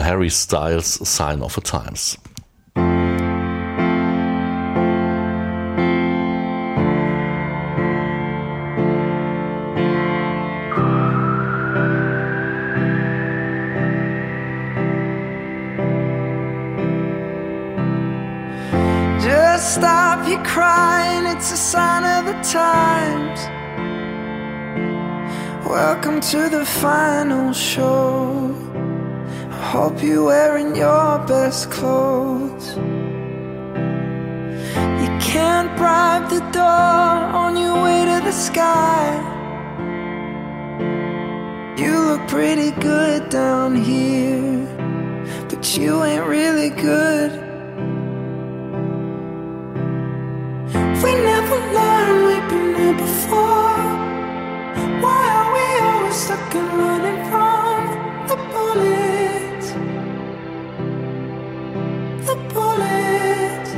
Harry Styles' Sign of the Times. Just stop your crying, it's a sign of the times. Welcome to the final show. I hope you're wearing your best clothes. You can't bribe the door on your way to the sky. You look pretty good down here, but you ain't really good. We never learned, we've been here before. Why are we always stuck and running from the bullets? The bullets.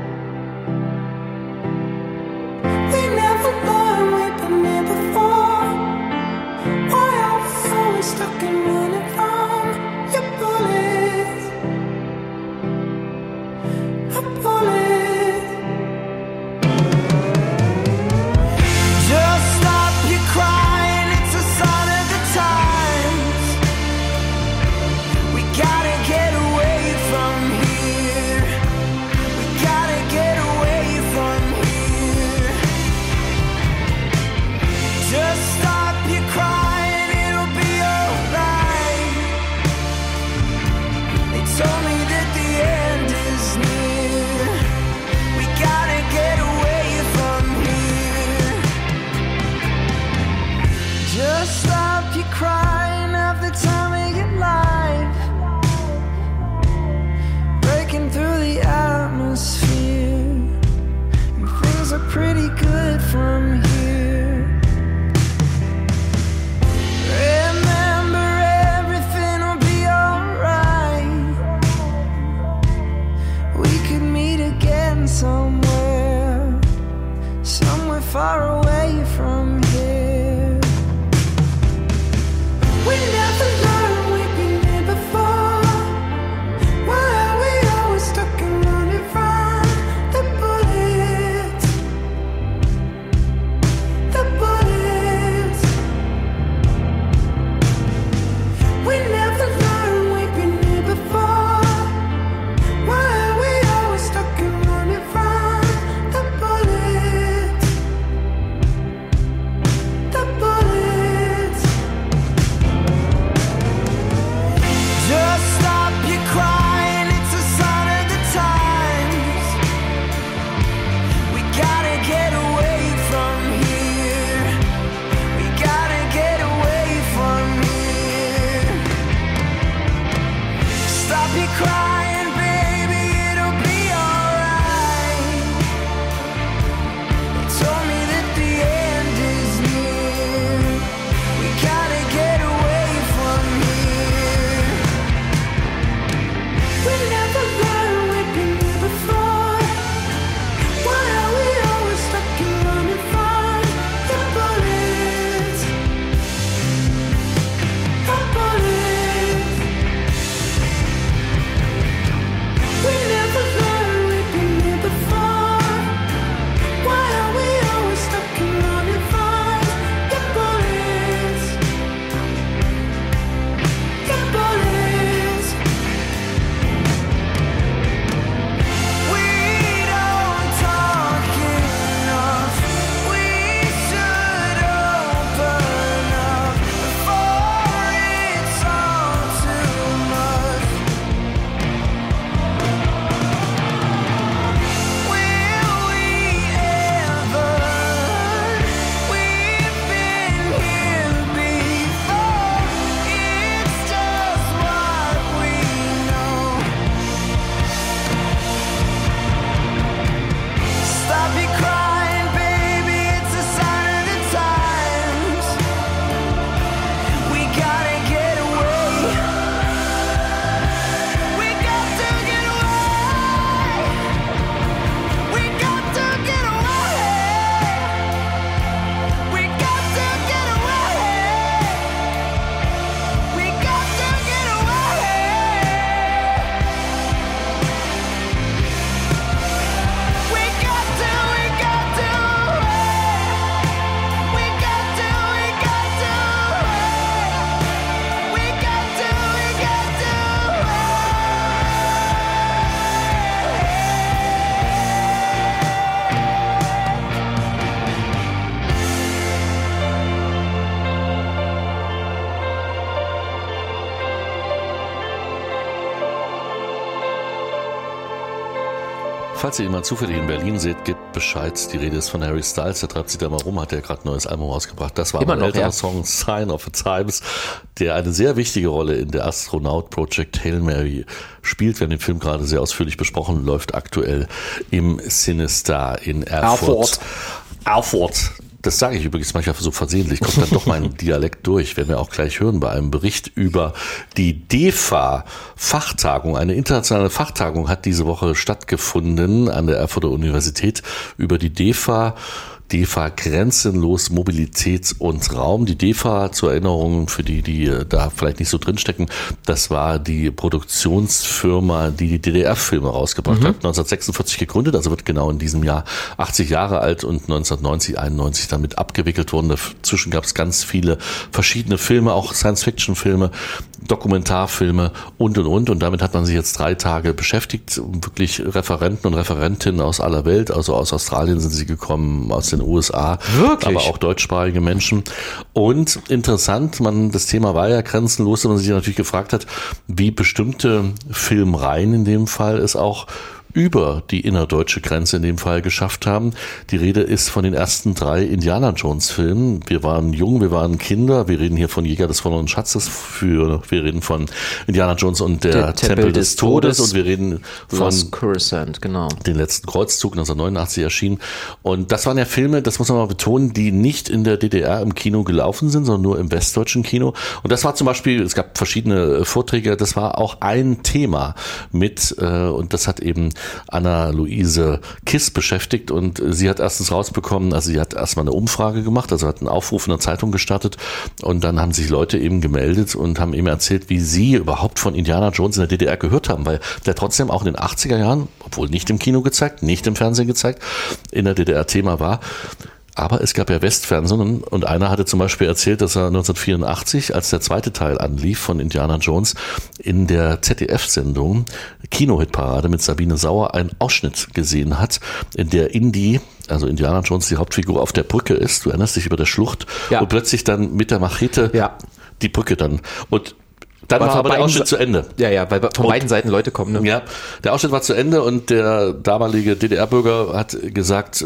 We never learned, we've been here before. Why are we always stuck and running from your bullets? The bullets. Pretty good from here. Remember, everything will be alright. We could meet again somewhere, somewhere far away from here. We never learned, we've been here before. Why are we always stuck and running from the bullets? The bullets. We never learned, we've been here before. Why are we always stuck and running from the bullets? The bullets. Just stop your crying, it's a sign of the times. We gotta get away from here. We gotta get away from here. Stop your crying, baby, it'll be alright. They told me that the end is near. We gotta get away from here. We never learned, we've been here before. Why are we always stuck and running from the bullets? The bullets. Falls ihr ihn mal zufällig in Berlin seht, gebt Bescheid. Die Rede ist von Harry Styles, der treibt sich da mal rum, hat ja gerade ein neues Album rausgebracht. Das war Immer ein noch, älterer ja. Song, Sign of the Times, der eine sehr wichtige Rolle in der Astronaut Project Hail Mary spielt. Wir haben den Film gerade sehr ausführlich besprochen, läuft aktuell im Cinestar in Erfurt. Erfurt. Das sage ich übrigens manchmal so versehentlich, kommt dann doch mein Dialekt durch, werden wir auch gleich hören bei einem Bericht über die DEFA-Fachtagung. Eine internationale Fachtagung hat diese Woche stattgefunden an der Erfurter Universität über die DEFA Grenzenlos Mobilitäts- und Raum. Die DEFA, zur Erinnerung für die da vielleicht nicht so drinstecken, das war die Produktionsfirma, die DDR-Filme rausgebracht hat. 1946 gegründet, also wird genau in diesem Jahr 80 Jahre alt und 1990, 91 damit abgewickelt worden. Dazwischen gab es ganz viele verschiedene Filme, auch Science-Fiction-Filme, Dokumentarfilme und. Und damit hat man sich jetzt 3 Tage beschäftigt. Wirklich Referenten und Referentinnen aus aller Welt, also aus Australien sind sie gekommen, aus den USA, Wirklich? aber auch deutschsprachige Menschen. Und interessant, das Thema war ja grenzenlos, und man sich natürlich gefragt hat, wie bestimmte Filmreihen in dem Fall es auch über die innerdeutsche Grenze in dem Fall geschafft haben. Die Rede ist von den ersten 3 Indiana Jones Filmen. Wir waren jung, wir waren Kinder. Wir reden hier von Jäger des verlorenen Schatzes. Wir reden von Indiana Jones und der Tempel des Todes. Und wir reden von Lost Coruscant, genau. Den letzten Kreuzzug 1989 erschienen. Und das waren ja Filme, das muss man mal betonen, die nicht in der DDR im Kino gelaufen sind, sondern nur im westdeutschen Kino. Und das war zum Beispiel, es gab verschiedene Vorträge, das war auch ein Thema mit, und das hat eben Anna-Luise Kiss beschäftigt, und sie hat erstens rausbekommen, also sie hat erstmal eine Umfrage gemacht, also hat einen Aufruf in der Zeitung gestartet, und dann haben sich Leute eben gemeldet und haben eben erzählt, wie sie überhaupt von Indiana Jones in der DDR gehört haben, weil der trotzdem auch in den 80er Jahren, obwohl nicht im Kino gezeigt, nicht im Fernsehen gezeigt, in der DDR Thema war. Aber es gab ja Westfernsehen, und einer hatte zum Beispiel erzählt, dass er 1984, als der zweite Teil anlief von Indiana Jones, in der ZDF-Sendung Kino-Hitparade mit Sabine Sauer einen Ausschnitt gesehen hat, in der Indy, also Indiana Jones, die Hauptfigur, auf der Brücke ist. Du erinnerst dich, über der Schlucht, ja. Und plötzlich dann mit der Machete die Brücke dann. Und dann war aber der Ausschnitt zu Ende. Ja, weil von beiden Seiten Leute kommen. Ne? Ja, der Ausschnitt war zu Ende, und der damalige DDR-Bürger hat gesagt,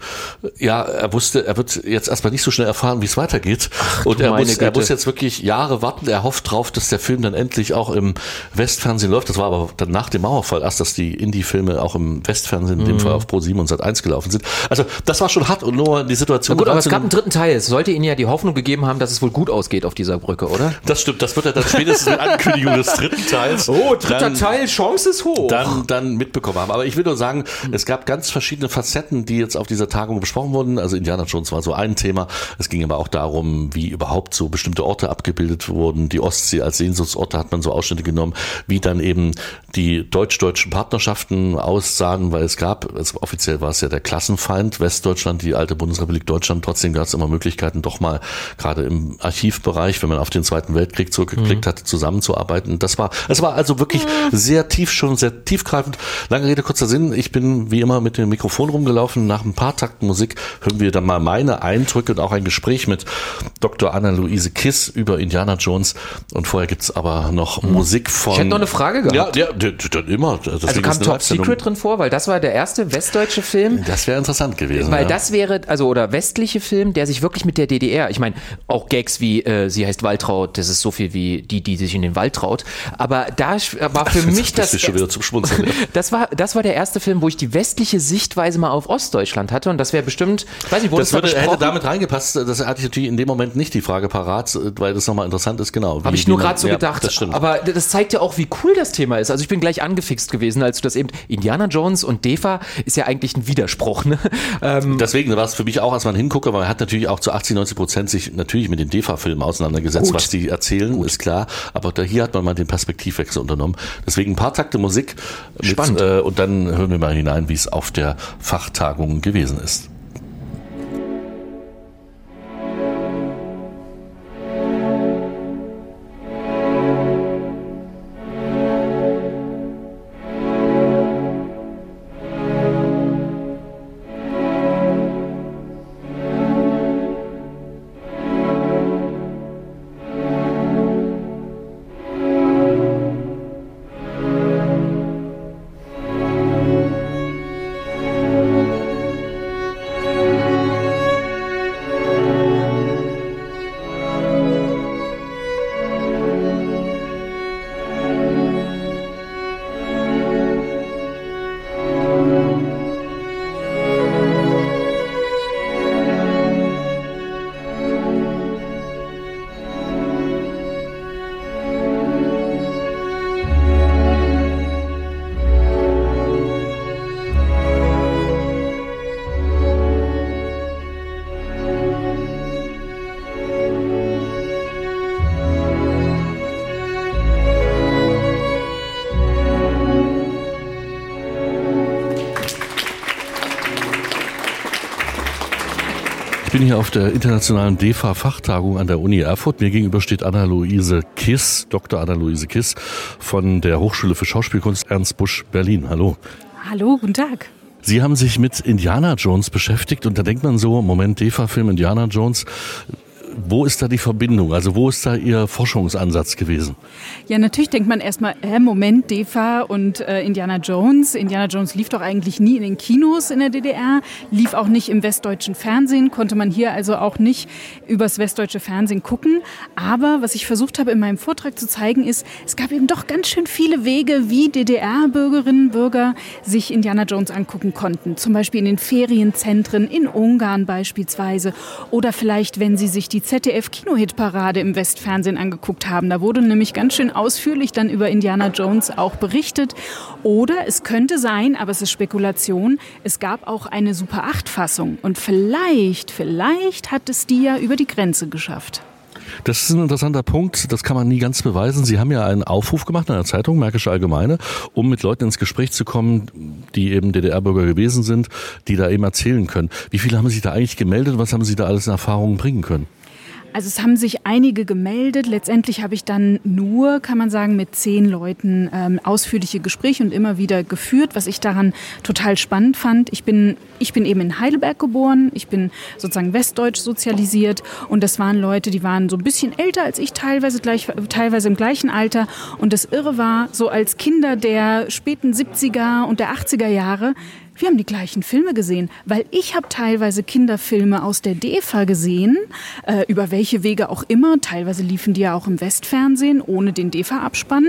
er wird jetzt erstmal nicht so schnell erfahren, wie es weitergeht. Und er muss jetzt wirklich Jahre warten. Er hofft drauf, dass der Film dann endlich auch im Westfernsehen läuft. Das war aber dann nach dem Mauerfall erst, dass die Indie-Filme auch im Westfernsehen, in dem Fall auf Pro7 und Sat1 gelaufen sind. Also das war schon hart, und nur die Situation. Na gut, aber es gab einen dritten Teil. Es sollte Ihnen ja die Hoffnung gegeben haben, dass es wohl gut ausgeht auf dieser Brücke, oder? Das stimmt, das wird er dann spätestens mit Ankündigung des dritten Teils. Oh, dritter Teil, Chance ist hoch. Dann mitbekommen haben. Aber ich will nur sagen, es gab ganz verschiedene Facetten, die jetzt auf dieser Tagung besprochen wurden. Also Indiana Jones war so ein Thema. Es ging aber auch darum, wie überhaupt so bestimmte Orte abgebildet wurden. Die Ostsee als Sehnsuchtsorte hat man so Ausschnitte genommen, wie dann eben die deutsch-deutschen Partnerschaften aussahen, weil offiziell war es ja der Klassenfeind Westdeutschland, die alte Bundesrepublik Deutschland. Trotzdem gab es immer Möglichkeiten, doch mal gerade im Archivbereich, wenn man auf den Zweiten Weltkrieg zurückgeblickt hat, zusammenzuarbeiten. Es war also wirklich sehr tiefgreifend. Lange Rede, kurzer Sinn. Ich bin wie immer mit dem Mikrofon rumgelaufen. Nach ein paar Takten Musik hören wir dann mal meine Eindrücke und auch ein Gespräch mit Dr. Anna-Luise Kiss über Indiana Jones. Und vorher gibt's aber noch Musik von... Ich hätte noch eine Frage gehabt. Ja, dann immer. Also kam Top Secret drin vor, weil das war der erste westdeutsche Film. Das wäre interessant gewesen. Weil das wäre, oder westliche Film, der sich wirklich mit der DDR, ich meine, auch Gags wie, sie heißt Waltraud, das ist so viel wie die sich in den Wald traut. Aber da war für mich das schon wieder zum Schmunzeln. das war der erste Film, wo ich die westliche Sichtweise mal auf Ostdeutschland hatte, und das wäre bestimmt, ich weiß nicht, wo das hätte damit reingepasst. Das hatte ich natürlich in dem Moment nicht die Frage parat, weil das nochmal interessant ist, genau. Habe ich nur gerade so gedacht. Das stimmt. Aber das zeigt ja auch, wie cool das Thema ist. Also ich bin gleich angefixt gewesen, als du das eben, Indiana Jones und DEFA ist ja eigentlich ein Widerspruch. Ne? Deswegen war es für mich auch erstmal ein Hingucker, weil er hat natürlich auch zu 80-90% sich natürlich mit den DEFA-Filmen auseinandergesetzt, was die erzählen, ist klar. Aber hier hat man mal den Perspektivwechsel unternommen. Deswegen ein paar Takte Musik. Spannend. Und dann hören wir mal hinein, wie es auf der Fachtagung gewesen ist. bin hier auf der internationalen DEFA-Fachtagung an der Uni Erfurt. Mir gegenüber steht Anna-Luise Kiss, Dr. Anna-Luise Kiss von der Hochschule für Schauspielkunst Ernst Busch Berlin. Hallo. Hallo, guten Tag. Sie haben sich mit Indiana Jones beschäftigt und da denkt man so, Moment, DEFA-Film Indiana Jones, wo ist da die Verbindung? Also wo ist da Ihr Forschungsansatz gewesen? Ja, natürlich denkt man erstmal, Moment, DEFA und Indiana Jones. Indiana Jones lief doch eigentlich nie in den Kinos in der DDR, lief auch nicht im westdeutschen Fernsehen, konnte man hier also auch nicht übers westdeutsche Fernsehen gucken. Aber was ich versucht habe in meinem Vortrag zu zeigen ist, es gab eben doch ganz schön viele Wege, wie DDR-Bürgerinnen und Bürger sich Indiana Jones angucken konnten. Zum Beispiel in den Ferienzentren, in Ungarn beispielsweise. Oder vielleicht, wenn sie sich die ZDF-Kinohitparade im Westfernsehen angeguckt haben. Da wurde nämlich ganz schön ausführlich dann über Indiana Jones auch berichtet. Oder es könnte sein, aber es ist Spekulation, es gab auch eine Super 8-Fassung. Und vielleicht hat es die ja über die Grenze geschafft. Das ist ein interessanter Punkt, das kann man nie ganz beweisen. Sie haben ja einen Aufruf gemacht in der Zeitung, Märkische Allgemeine, um mit Leuten ins Gespräch zu kommen, die eben DDR-Bürger gewesen sind, die da eben erzählen können. Wie viele haben sich da eigentlich gemeldet? Was haben Sie da alles in Erfahrungen bringen können? Also es haben sich einige gemeldet. Letztendlich habe ich dann nur, kann man sagen, mit 10 Leuten ausführliche Gespräche und immer wieder geführt, was ich daran total spannend fand. Ich bin eben in Heidelberg geboren, ich bin sozusagen westdeutsch sozialisiert und das waren Leute, die waren so ein bisschen älter als ich, teilweise im gleichen Alter. Und das Irre war, so als Kinder der späten 70er und der 80er Jahre, wir haben die gleichen Filme gesehen, weil ich habe teilweise Kinderfilme aus der DEFA gesehen, über welche Wege auch immer. Teilweise liefen die ja auch im Westfernsehen, ohne den DEFA-Abspann.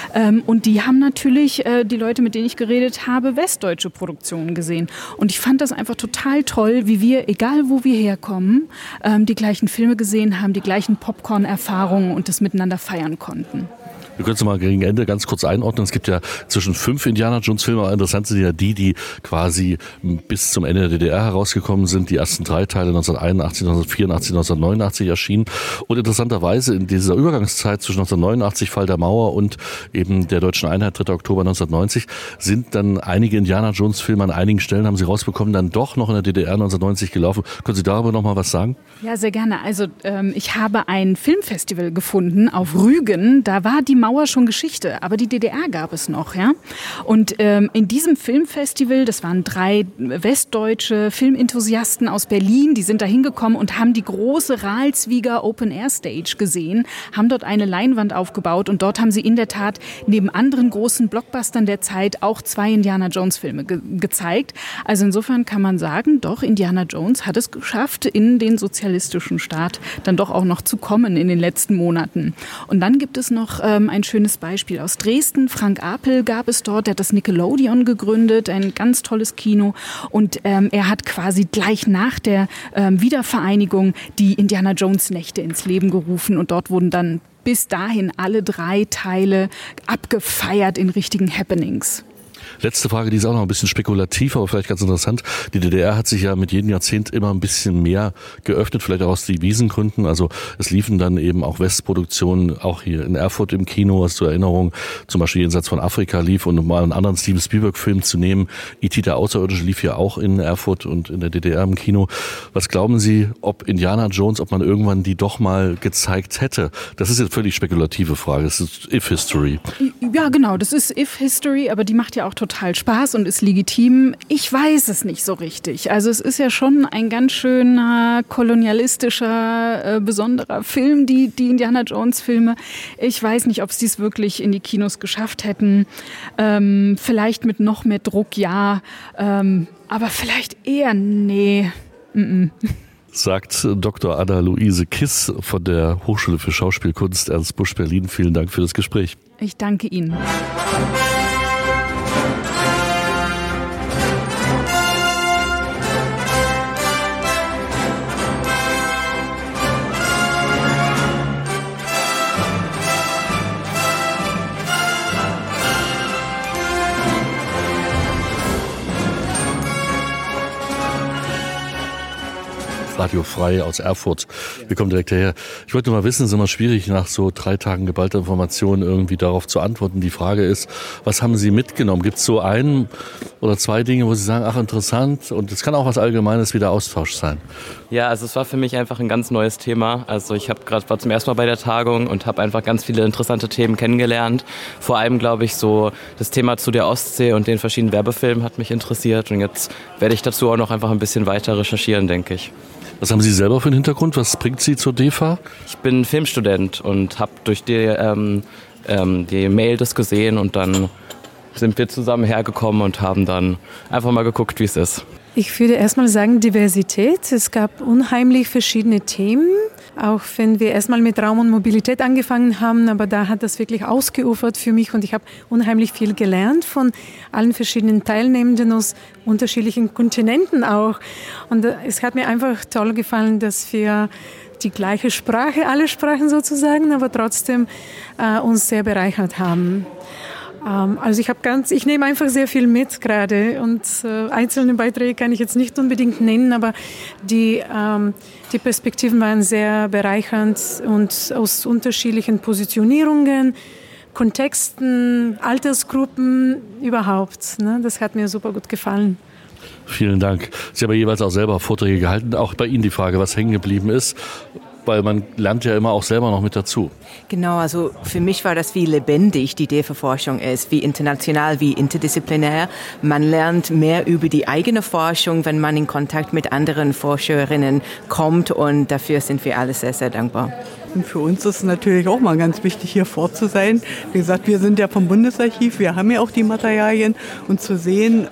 Und die haben natürlich, die Leute, mit denen ich geredet habe, westdeutsche Produktionen gesehen. Und ich fand das einfach total toll, wie wir, egal wo wir herkommen, die gleichen Filme gesehen haben, die gleichen Popcorn-Erfahrungen und das miteinander feiern konnten. Wir können es mal gegen Ende ganz kurz einordnen. Es gibt ja zwischen 5 Indiana Jones Filme, aber interessant sind ja die quasi bis zum Ende der DDR herausgekommen sind. Die ersten 3 Teile 1981, 1984, 1989 erschienen. Und interessanterweise in dieser Übergangszeit zwischen 1989, Fall der Mauer und eben der deutschen Einheit, 3. Oktober 1990, sind dann einige Indiana Jones Filme an einigen Stellen, haben sie rausbekommen, dann doch noch in der DDR 1990 gelaufen. Können Sie darüber noch mal was sagen? Ja, sehr gerne. Also ich habe ein Filmfestival gefunden auf Rügen. Da war die Mauer schon Geschichte, aber die DDR gab es noch, ja. Und in diesem Filmfestival, das waren 3 westdeutsche Filmenthusiasten aus Berlin, die sind da hingekommen und haben die große Ralswieger Open Air Stage gesehen, haben dort eine Leinwand aufgebaut und dort haben sie in der Tat neben anderen großen Blockbustern der Zeit auch 2 Indiana Jones Filme gezeigt. Also insofern kann man sagen, doch, Indiana Jones hat es geschafft, in den sozialistischen Staat dann doch auch noch zu kommen in den letzten Monaten. Und dann gibt es noch ein schönes Beispiel aus Dresden. Frank Apel gab es dort, der hat das Nickelodeon gegründet, ein ganz tolles Kino. Und er hat quasi gleich nach der Wiedervereinigung die Indiana Jones Nächte ins Leben gerufen. Und dort wurden dann bis dahin alle 3 Teile abgefeiert in richtigen Happenings. Letzte Frage, die ist auch noch ein bisschen spekulativ, aber vielleicht ganz interessant. Die DDR hat sich ja mit jedem Jahrzehnt immer ein bisschen mehr geöffnet, vielleicht auch aus Devisengründen. Also es liefen dann eben auch Westproduktionen, auch hier in Erfurt im Kino, was zur Erinnerung zum Beispiel Jenseits von Afrika lief. Und um mal einen anderen Steven Spielberg-Film zu nehmen, E.T. der Außerirdische lief ja auch in Erfurt und in der DDR im Kino. Was glauben Sie, ob Indiana Jones, ob man irgendwann die doch mal gezeigt hätte? Das ist jetzt völlig spekulative Frage. Das ist If-History. Ja, genau, das ist If-History, aber die macht ja auch total Spaß und ist legitim. Ich weiß es nicht so richtig. Also es ist ja schon ein ganz schöner kolonialistischer, besonderer Film, die Indiana Jones Filme. Ich weiß nicht, ob es dies wirklich in die Kinos geschafft hätten. Vielleicht mit noch mehr Druck, ja. Aber vielleicht eher, nee. Sagt Dr. Anna-Luise Kiss von der Hochschule für Schauspielkunst Ernst Busch Berlin. Vielen Dank für das Gespräch. Ich danke Ihnen. Radio Frei aus Erfurt. Wir kommen direkt daher. Ich wollte nur mal wissen, es ist immer schwierig, nach so 3 Tagen geballter Informationen irgendwie darauf zu antworten. Die Frage ist, was haben Sie mitgenommen? Gibt es so 1 oder 2 Dinge, wo Sie sagen, ach interessant, und es kann auch was Allgemeines wie der Austausch sein? Ja, also es war für mich einfach ein ganz neues Thema. Also ich war zum ersten Mal bei der Tagung und habe einfach ganz viele interessante Themen kennengelernt. Vor allem, glaube ich, so das Thema zu der Ostsee und den verschiedenen Werbefilmen hat mich interessiert. Und jetzt werde ich dazu auch noch einfach ein bisschen weiter recherchieren, denke ich. Was haben Sie selber für einen Hintergrund? Was bringt Sie zur DEFA? Ich bin Filmstudent und habe durch die Mail das gesehen und dann sind wir zusammen hergekommen und haben dann einfach mal geguckt, wie es ist. Ich würde erstmal sagen Diversität. Es gab unheimlich verschiedene Themen, auch wenn wir erstmal mit Raum und Mobilität angefangen haben, aber da hat das wirklich ausgeufert für mich und ich habe unheimlich viel gelernt von allen verschiedenen Teilnehmenden aus unterschiedlichen Kontinenten auch. Und es hat mir einfach toll gefallen, dass wir die gleiche Sprache, alle Sprachen sozusagen, aber trotzdem uns sehr bereichert haben. Also ich nehme einfach sehr viel mit gerade und einzelne Beiträge kann ich jetzt nicht unbedingt nennen, aber die Perspektiven waren sehr bereichernd und aus unterschiedlichen Positionierungen, Kontexten, Altersgruppen überhaupt. Ne? Das hat mir super gut gefallen. Vielen Dank. Sie haben ja jeweils auch selber Vorträge gehalten. Auch bei Ihnen die Frage, was hängen geblieben ist, weil man lernt ja immer auch selber noch mit dazu. Genau, also für mich war das, wie lebendig die DEFA-Forschung ist, wie international, wie interdisziplinär. Man lernt mehr über die eigene Forschung, wenn man in Kontakt mit anderen Forscherinnen kommt und dafür sind wir alle sehr, sehr dankbar. Und für uns ist es natürlich auch mal ganz wichtig, hier vor zu sein. Wie gesagt, wir sind ja vom Bundesarchiv, wir haben ja auch die Materialien und zu sehen,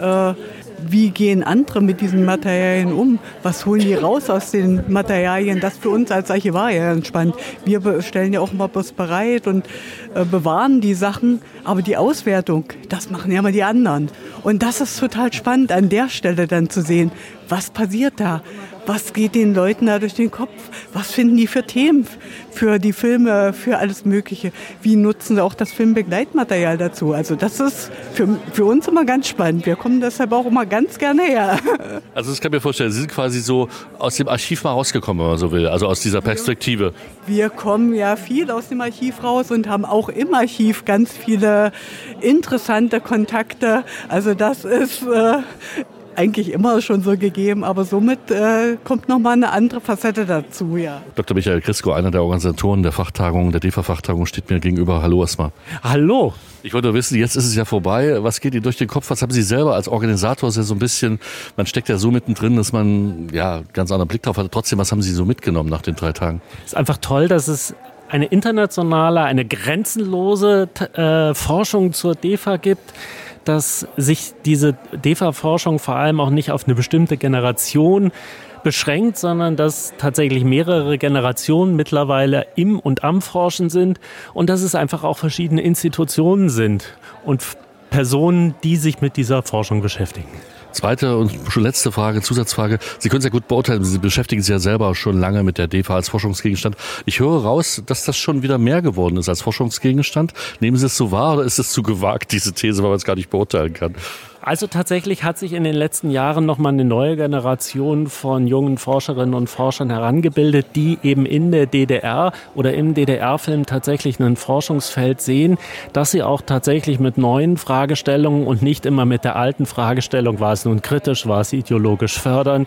wie gehen andere mit diesen Materialien um? Was holen die raus aus den Materialien? Das für uns als Archivar ja ganz spannend. Wir stellen ja auch mal was bereit und bewahren die Sachen, aber die Auswertung, das machen ja mal die anderen. Und das ist total spannend, an der Stelle dann zu sehen, was passiert da? Was geht den Leuten da durch den Kopf? Was finden die für Themen, für die Filme, für alles Mögliche? Wie nutzen sie auch das Filmbegleitmaterial dazu? Also das ist für uns immer ganz spannend. Wir kommen deshalb auch immer ganz gerne her. Also das kann ich mir vorstellen, Sie sind quasi so aus dem Archiv mal rausgekommen, wenn man so will, also aus dieser Perspektive. Wir kommen ja viel aus dem Archiv raus und haben auch im Archiv ganz viele interessante Kontakte. Also das ist eigentlich immer schon so gegeben, aber somit kommt nochmal eine andere Facette dazu, ja. Dr. Michael Krisko, einer der Organisatoren der Fachtagung, der DEFA-Fachtagung, steht mir gegenüber. Hallo erstmal. Hallo. Ich wollte wissen, jetzt ist es ja vorbei. Was geht Ihnen durch den Kopf? Was haben Sie selber als Organisator so ein bisschen, man steckt ja so mittendrin, dass man ja ganz anderen Blick drauf hat. Trotzdem, was haben Sie so mitgenommen nach den 3 Tagen? Es ist einfach toll, dass es eine internationale, eine grenzenlose Forschung zur DEFA gibt, dass sich diese DEFA-Forschung vor allem auch nicht auf eine bestimmte Generation beschränkt, sondern dass tatsächlich mehrere Generationen mittlerweile im und am Forschen sind und dass es einfach auch verschiedene Institutionen sind und Personen, die sich mit dieser Forschung beschäftigen. Zweite und schon letzte Frage, Zusatzfrage. Sie können es ja gut beurteilen, Sie beschäftigen sich ja selber schon lange mit der DEFA als Forschungsgegenstand. Ich höre raus, dass das schon wieder mehr geworden ist als Forschungsgegenstand. Nehmen Sie es so wahr oder ist es zu gewagt, diese These, weil man es gar nicht beurteilen kann? Also tatsächlich hat sich in den letzten Jahren nochmal eine neue Generation von jungen Forscherinnen und Forschern herangebildet, die eben in der DDR oder im DDR-Film tatsächlich ein Forschungsfeld sehen, dass sie auch tatsächlich mit neuen Fragestellungen und nicht immer mit der alten Fragestellung, war es nun kritisch, war es ideologisch fördernd,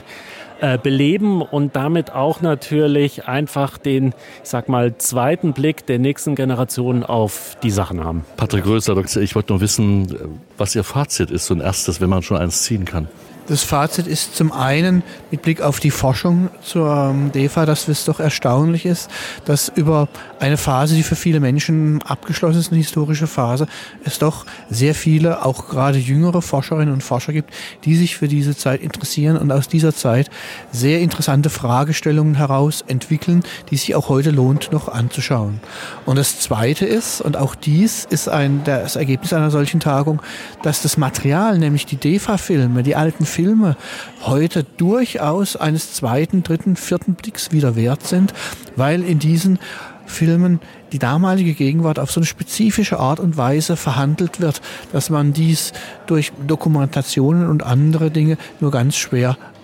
beleben und damit auch natürlich einfach den, ich sag mal, zweiten Blick der nächsten Generation auf die Sachen haben. Patrick Röser, Doktor, ich wollte nur wissen, was Ihr Fazit ist, so ein erstes, wenn man schon eins ziehen kann. Das Fazit ist zum einen mit Blick auf die Forschung zur DEFA, dass es doch erstaunlich ist, dass über eine Phase, die für viele Menschen abgeschlossen ist, eine historische Phase, es doch sehr viele, auch gerade jüngere Forscherinnen und Forscher gibt, die sich für diese Zeit interessieren und aus dieser Zeit sehr interessante Fragestellungen heraus entwickeln, die sich auch heute lohnt, noch anzuschauen. Und das Zweite ist, und auch dies ist das Ergebnis einer solchen Tagung, dass das Material, nämlich die DEFA-Filme, die alten Filme heute durchaus eines zweiten, dritten, vierten Blicks wieder wert sind, weil in diesen Filmen die damalige Gegenwart auf so eine spezifische Art und Weise verhandelt wird, dass man dies durch Dokumentationen und andere Dinge nur ganz schwer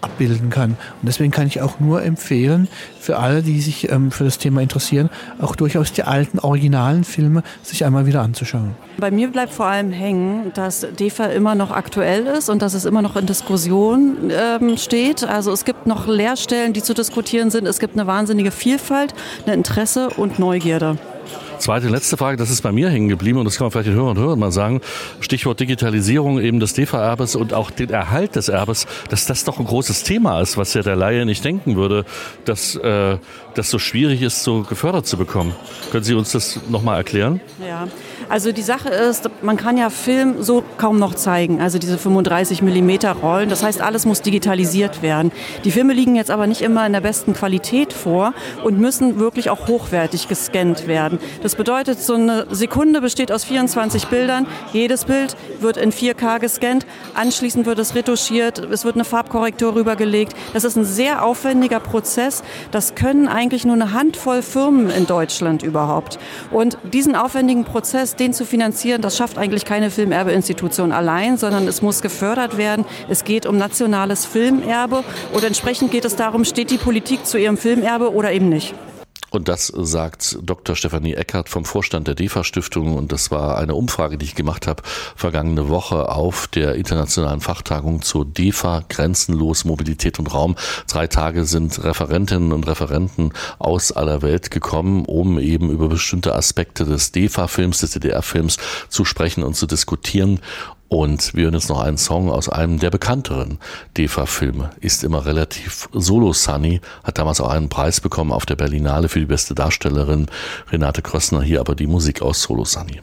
abbilden kann. Und deswegen kann ich auch nur empfehlen, für alle, die sich für das Thema interessieren, auch durchaus die alten, originalen Filme sich einmal wieder anzuschauen. Bei mir bleibt vor allem hängen, dass DEFA immer noch aktuell ist und dass es immer noch in Diskussion steht. Also es gibt noch Leerstellen, die zu diskutieren sind. Es gibt eine wahnsinnige Vielfalt, ein Interesse und Neugierde. Zweite, letzte Frage, das ist bei mir hängen geblieben und das kann man vielleicht den Hörern und Hörern mal sagen. Stichwort Digitalisierung eben des DEFA-Erbes und auch den Erhalt des Erbes, dass das doch ein großes Thema ist, was ja der Laie nicht denken würde, dass das so schwierig ist, so gefördert zu bekommen. Können Sie uns das nochmal erklären? Ja, also die Sache ist, man kann ja Film so kaum noch zeigen, also diese 35 mm Rollen. Das heißt, alles muss digitalisiert werden. Die Filme liegen jetzt aber nicht immer in der besten Qualität vor und müssen wirklich auch hochwertig gescannt werden. Das bedeutet, so eine Sekunde besteht aus 24 Bildern. Jedes Bild wird in 4K gescannt. Anschließend wird es retuschiert. Es wird eine Farbkorrektur rübergelegt. Das ist ein sehr aufwendiger Prozess. Das können eigentlich nur eine Handvoll Firmen in Deutschland überhaupt. Und diesen aufwendigen Prozess, den zu finanzieren, das schafft eigentlich keine Filmerbeinstitution allein, sondern es muss gefördert werden. Es geht um nationales Filmerbe und entsprechend geht es darum, steht die Politik zu ihrem Filmerbe oder eben nicht. Und das sagt Dr. Stefanie Eckert vom Vorstand der DEFA-Stiftung. Und das war eine Umfrage, die ich gemacht habe vergangene Woche auf der internationalen Fachtagung zur DEFA, Grenzenlos, Mobilität und Raum. 3 Tage sind Referentinnen und Referenten aus aller Welt gekommen, um eben über bestimmte Aspekte des DEFA-Films, des DDR-Films zu sprechen und zu diskutieren. Und wir hören jetzt noch einen Song aus einem der bekannteren DEFA-Filme. Ist immer relativ Solo Sunny, hat damals auch einen Preis bekommen auf der Berlinale für die beste Darstellerin. Renate Krössner, hier aber die Musik aus Solo Sunny.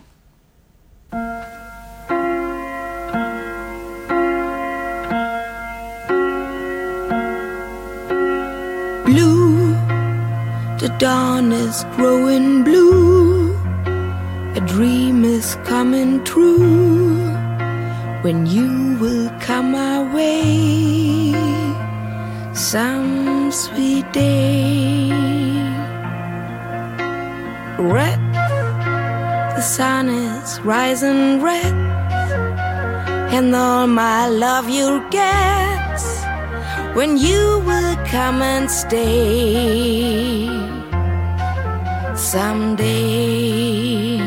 Blue, the dawn is growing blue. A dream is coming true. When you will come our way, some sweet day. Red, the sun is rising red, and all my love you'll get when you will come and stay someday.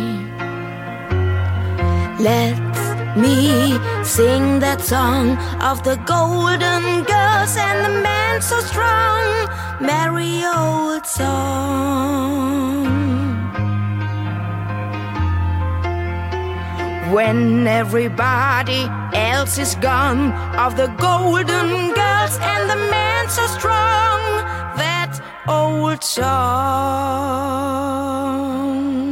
Let me sing that song of the golden girls and the man so strong, merry old song. When everybody else is gone, of the golden girls and the man so strong, that old song.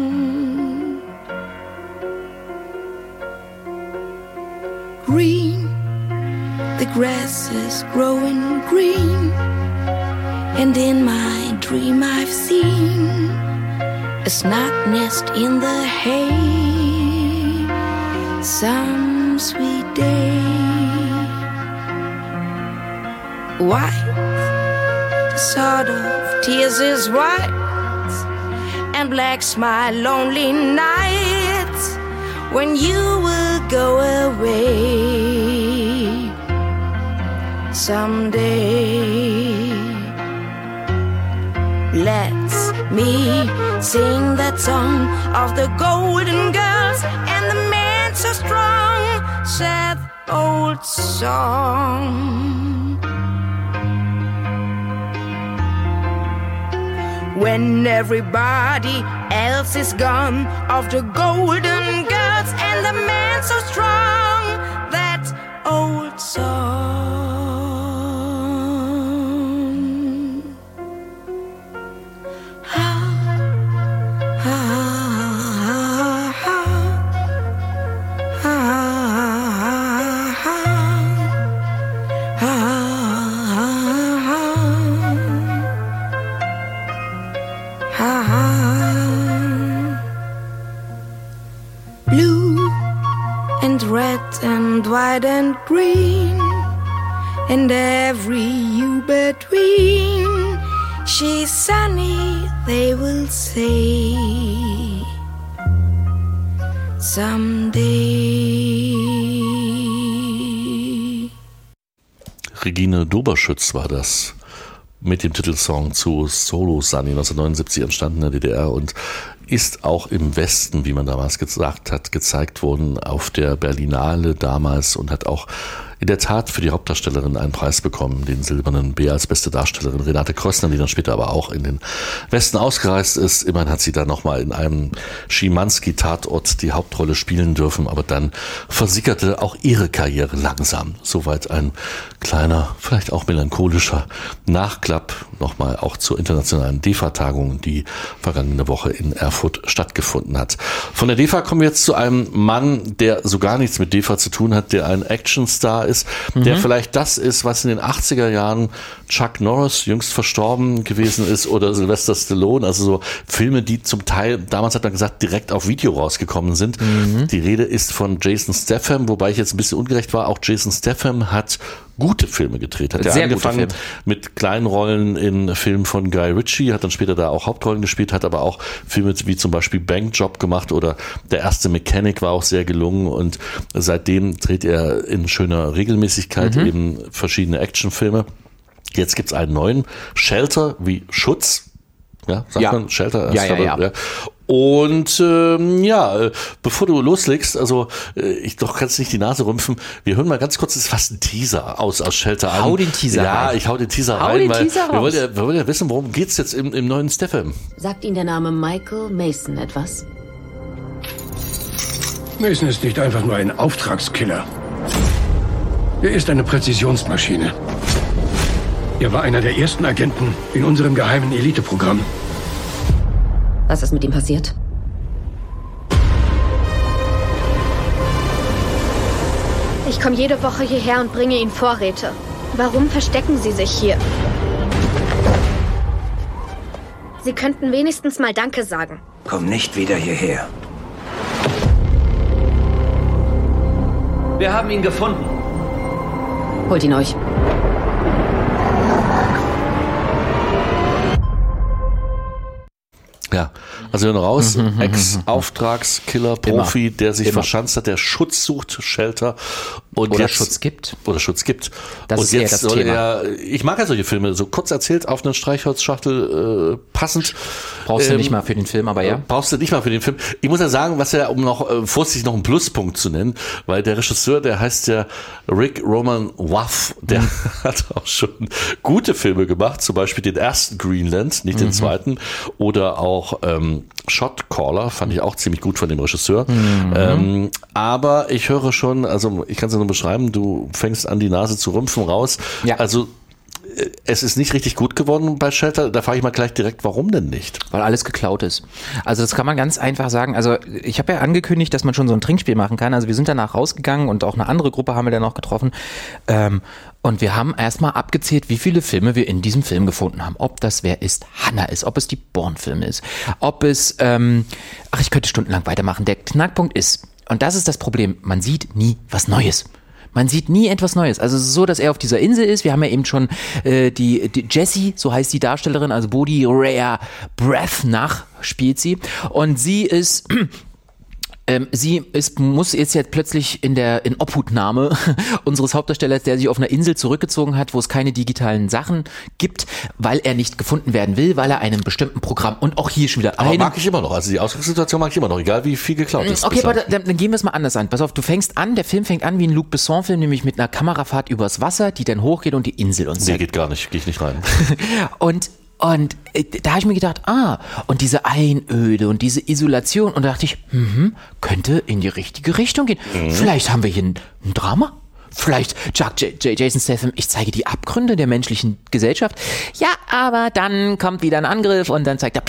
Green, the grass is growing green, and in my dream I've seen a snug nest in the hay some sweet day. White, the sort of tears is white, and black's my lonely nights when you will go away someday. Let me sing that song of the golden girls and the man so strong, sad old song. When everybody else is gone, of the golden girls and the man so strong, that old song. Blue and red and white and green, and every hue between, she's sunny, they will say someday. Regine Doberschütz war das. Mit dem Titelsong zu Solo Sunny 1979 entstanden in der DDR und ist auch im Westen, wie man damals gesagt hat, gezeigt worden auf der Berlinale damals und hat auch in der Tat für die Hauptdarstellerin einen Preis bekommen, den silbernen Bär als beste Darstellerin, Renate Krössner, die dann später aber auch in den Westen ausgereist ist. Immerhin hat sie dann nochmal in einem Schimanski-Tatort die Hauptrolle spielen dürfen, aber dann versickerte auch ihre Karriere langsam. Soweit ein kleiner, vielleicht auch melancholischer Nachklapp nochmal auch zur internationalen DEFA-Tagung, die vergangene Woche in Erfurt stattgefunden hat. Von der DEFA kommen wir jetzt zu einem Mann, der so gar nichts mit DEFA zu tun hat, der ein Actionstar ist, der vielleicht das ist, was in den 80er Jahren Chuck Norris jüngst verstorben gewesen ist oder Sylvester Stallone, also so Filme, die zum Teil, damals hat man gesagt, direkt auf Video rausgekommen sind. Die Rede ist von Jason Statham, wobei ich jetzt ein bisschen ungerecht war, auch Jason Statham hat gute Filme gedreht. Hat er angefangen mit kleinen Rollen in Filmen von Guy Ritchie, hat dann später da auch Hauptrollen gespielt, hat aber auch Filme wie zum Beispiel Bankjob gemacht oder Der erste Mechanic war auch sehr gelungen und seitdem dreht er in schöner Regelmäßigkeit eben verschiedene Actionfilme. Jetzt gibt's einen neuen, Shelter wie Schutz. Ja, sagt man Shelter? Ja. Und bevor du loslegst, also ich doch kannst nicht die Nase rümpfen, wir hören mal ganz kurz, das ist fast ein Teaser aus Shelter an. Hau den Teaser rein. Ja, ich hau den Teaser rein, weil wir wollen ja wissen, worum geht's jetzt im neuen Statham. Sagt Ihnen der Name Michael Mason etwas? Mason ist nicht einfach nur ein Auftragskiller. Er ist eine Präzisionsmaschine. Er war einer der ersten Agenten in unserem geheimen Eliteprogramm. Was ist mit ihm passiert? Ich komme jede Woche hierher und bringe Ihnen Vorräte. Warum verstecken Sie sich hier? Sie könnten wenigstens mal Danke sagen. Komm nicht wieder hierher. Wir haben ihn gefunden. Holt ihn euch. Ja, also wir hören raus, Ex-Auftragskiller, Profi, der sich verschanzt hat, der Schutz sucht, Shelter. Und oder jetzt, Schutz gibt. Oder Schutz gibt. Das und ist jetzt eher das soll Thema. er, ich mag ja solche Filme, so kurz erzählt auf eine Streichholzschachtel passend. Brauchst du nicht mal für den Film, aber ja. Brauchst du nicht mal für den Film. Ich muss ja sagen, was ja, um noch vorsichtig noch einen Pluspunkt zu nennen, weil der Regisseur, der heißt ja Rick Roman Waff, der hat auch schon gute Filme gemacht, zum Beispiel den ersten Greenland, nicht den zweiten, oder auch Shot Caller, fand ich auch ziemlich gut von dem Regisseur. Aber ich höre schon, also ich kann es ja nur beschreiben, du fängst an, die Nase zu rümpfen raus. Ja. Also es ist nicht richtig gut geworden bei Shelter. Da frage ich mal gleich direkt, warum denn nicht? Weil alles geklaut ist. Also das kann man ganz einfach sagen. Also ich habe ja angekündigt, dass man schon so ein Trinkspiel machen kann. Also wir sind danach rausgegangen und auch eine andere Gruppe haben wir dann noch getroffen. Und wir haben erstmal abgezählt, wie viele Filme wir in diesem Film gefunden haben. Ob das Wer ist Hannah ist, ob es die Bourne-Filme ist, ob es, ich könnte stundenlang weitermachen. Der Knackpunkt ist, und das ist das Problem, man sieht nie was Neues. Man sieht nie etwas Neues. Also es ist so, dass er auf dieser Insel ist. Wir haben ja eben schon die Jessie, so heißt die Darstellerin, also Bodhi Rhea Breath spielt sie. Und sie ist... muss jetzt plötzlich in Obhutnahme unseres Hauptdarstellers, der sich auf einer Insel zurückgezogen hat, wo es keine digitalen Sachen gibt, weil er nicht gefunden werden will, weil er einem bestimmten Programm und auch hier schon wieder aber mag ich immer noch, also die Ausgangssituation mag ich immer noch, egal wie viel geklaut ist. Okay, aber dann gehen wir es mal anders an. Pass auf, der Film fängt an wie ein Luc Besson-Film, nämlich mit einer Kamerafahrt übers Wasser, die dann hochgeht und die Insel uns zeigt. Nee, geht gar nicht, gehe ich nicht rein. Und da habe ich mir gedacht, und diese Einöde und diese Isolation. Und da dachte ich, könnte in die richtige Richtung gehen. Vielleicht haben wir hier ein Drama. Vielleicht Jason Statham, ich zeige die Abgründe der menschlichen Gesellschaft. Ja, aber dann kommt wieder ein Angriff und dann zeigt er...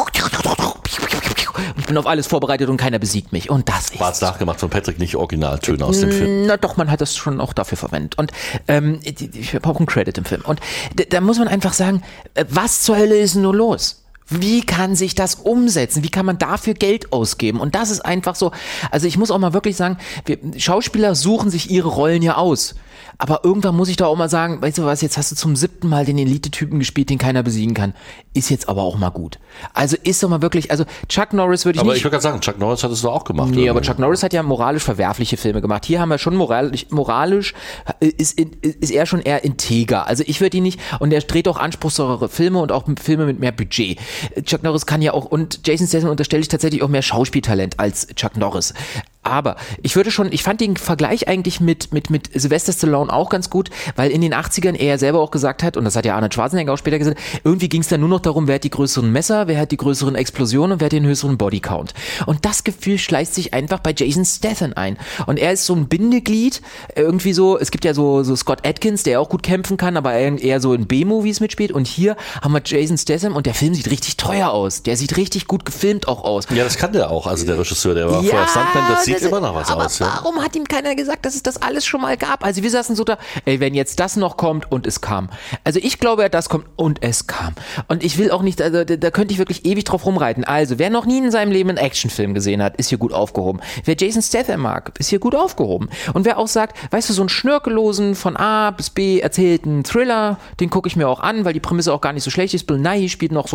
Ich bin auf alles vorbereitet und keiner besiegt mich. Und das ist... War es nachgemacht von Patrick, nicht Originaltöne aus dem Film? Na doch, man hat das schon auch dafür verwendet. Und ich habe auch einen Credit im Film. Und da muss man einfach sagen, was zur Hölle ist denn nur los? Wie kann sich das umsetzen? Wie kann man dafür Geld ausgeben? Und das ist einfach so, also ich muss auch mal wirklich sagen, Schauspieler suchen sich ihre Rollen ja aus. Aber irgendwann muss ich doch auch mal sagen, weißt du was, jetzt hast du zum 7. Mal den Elite-Typen gespielt, den keiner besiegen kann. Ist jetzt aber auch mal gut. Also ist doch mal wirklich, also Chuck Norris würde ich aber nicht... ich würde gerade sagen, Chuck Norris hat es doch auch gemacht. Nee, aber Chuck Norris hat ja moralisch verwerfliche Filme gemacht. Hier haben wir schon moralisch ist er schon eher integer. Also ich würde ihn nicht, und er dreht auch anspruchsvollere Filme und auch Filme mit mehr Budget. Chuck Norris kann ja auch, und Jason Statham unterstelle ich tatsächlich auch mehr Schauspieltalent als Chuck Norris. Aber ich fand den Vergleich eigentlich mit Sylvester Stallone auch ganz gut, weil in den 80ern er selber auch gesagt hat, und das hat ja Arnold Schwarzenegger auch später gesagt, irgendwie ging es dann nur noch darum, wer hat die größeren Messer, wer hat die größeren Explosionen und wer hat den höheren Bodycount. Und das Gefühl schleicht sich einfach bei Jason Statham ein. Und er ist so ein Bindeglied, irgendwie so, es gibt ja so Scott Adkins, der auch gut kämpfen kann, aber eher so in B-Movies mitspielt. Und hier haben wir Jason Statham und der Film sieht richtig teuer aus. Der sieht richtig gut gefilmt auch aus. Ja, das kann der auch, also der Regisseur, der war vorher Stuntman, das sieht immer noch was aber aus. Ja. Warum hat ihm keiner gesagt, dass es das alles schon mal gab? Also wir saßen so da, ey, wenn jetzt das noch kommt und es kam. Also ich glaube, das kommt und es kam. Und ich will auch nicht, also da könnte ich wirklich ewig drauf rumreiten. Also wer noch nie in seinem Leben einen Actionfilm gesehen hat, ist hier gut aufgehoben. Wer Jason Statham mag, ist hier gut aufgehoben. Und wer auch sagt, weißt du, so einen schnörkellosen, von A bis B erzählten Thriller, den gucke ich mir auch an, weil die Prämisse auch gar nicht so schlecht ist. Bill Nighy spielt noch so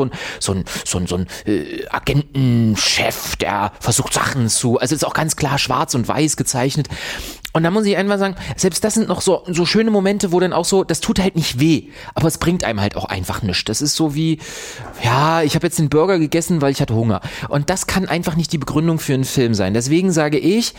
ein Agentenchef, der versucht Sachen zu, also ist auch ganz klar schwarz und weiß gezeichnet. Und da muss ich einfach sagen, selbst das sind noch so schöne Momente, wo dann auch so, das tut halt nicht weh, aber es bringt einem halt auch einfach nichts. Das ist so wie, ja, ich habe jetzt den Burger gegessen, weil ich hatte Hunger. Und das kann einfach nicht die Begründung für einen Film sein. Deswegen sage ich,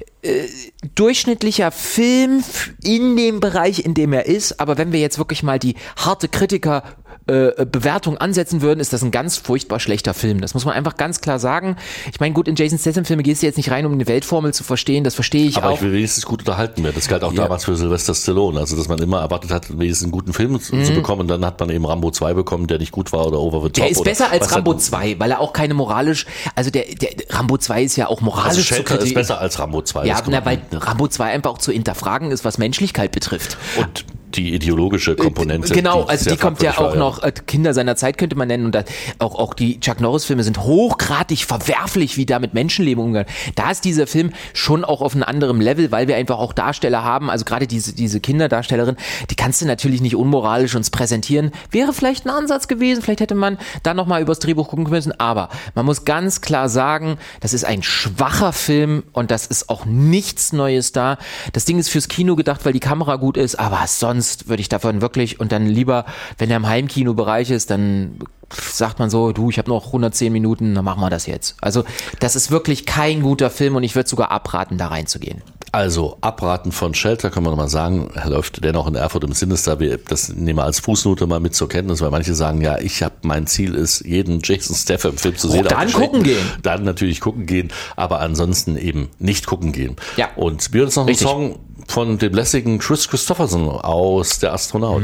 durchschnittlicher Film in dem Bereich, in dem er ist, aber wenn wir jetzt wirklich mal die harte Kritiker Bewertung ansetzen würden, ist das ein ganz furchtbar schlechter Film. Das muss man einfach ganz klar sagen. Ich meine, gut, in Jason Statham-Filme gehst du jetzt nicht rein, um eine Weltformel zu verstehen, das verstehe ich aber auch. Ich will wenigstens gut unterhalten werden. Das galt auch damals für Sylvester Stallone, also dass man immer erwartet hat, wenigstens einen guten Film zu bekommen, und dann hat man eben Rambo 2 bekommen, der nicht gut war, oder Over the Top. Der ist besser als Rambo 2, weil er auch keine moralisch, also der Rambo 2 ist ja auch moralisch also zu Shelter kritisieren. ist besser als Rambo 2. Ja, weil Rambo 2 einfach auch zu hinterfragen ist, was Menschlichkeit betrifft. Und die ideologische Komponente. Genau, also die kommt ja auch noch, Kinder seiner Zeit könnte man nennen, und auch die Chuck Norris-Filme sind hochgradig verwerflich, wie da mit Menschenleben umgegangen. Da ist dieser Film schon auch auf einem anderen Level, weil wir einfach auch Darsteller haben, also gerade diese Kinderdarstellerin, die kannst du natürlich nicht unmoralisch uns präsentieren. Wäre vielleicht ein Ansatz gewesen, vielleicht hätte man da nochmal übers Drehbuch gucken müssen, aber man muss ganz klar sagen, das ist ein schwacher Film und das ist auch nichts Neues da. Das Ding ist fürs Kino gedacht, weil die Kamera gut ist, aber sonst würde ich davon wirklich, und dann lieber, wenn er im Heimkinobereich ist, dann sagt man so, du, ich habe noch 110 Minuten, dann machen wir das jetzt. Also das ist wirklich kein guter Film und ich würde sogar abraten, da reinzugehen. Also abraten von Shelter, kann man nochmal sagen, er läuft dennoch in Erfurt im Sinister. Das nehmen wir als Fußnote mal mit zur Kenntnis, weil manche sagen, ja, mein Ziel ist, jeden Jason Statham-Film zu sehen. Dann gucken gehen. Dann natürlich gucken gehen, aber ansonsten eben nicht gucken gehen. Ja. Und wir hören jetzt noch einen Song von dem lässigen Chris Christopherson aus Der Astronaut.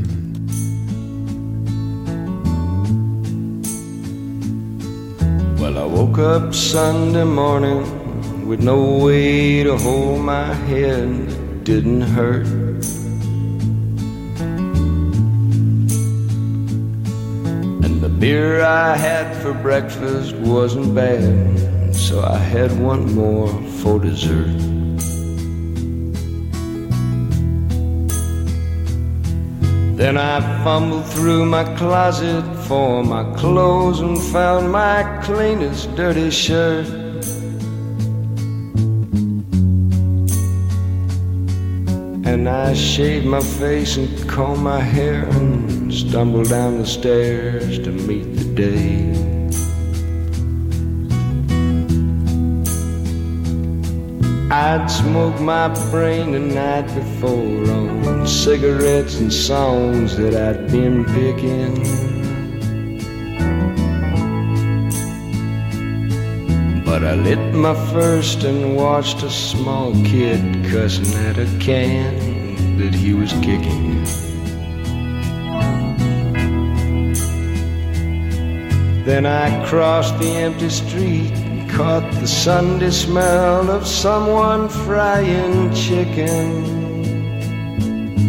Well, I woke up Sunday morning with no way to hold my head. It didn't hurt. And the beer I had for breakfast wasn't bad, so I had one more for dessert. Then I fumbled through my closet for my clothes and found my cleanest dirty shirt. And I shaved my face and combed my hair and stumbled down the stairs to meet the day. I'd smoked my brain the night before on cigarettes and songs that I'd been picking. But I lit my first and watched a small kid cussing at a can that he was kicking. Then I crossed the empty street, caught the Sunday smell of someone frying chicken.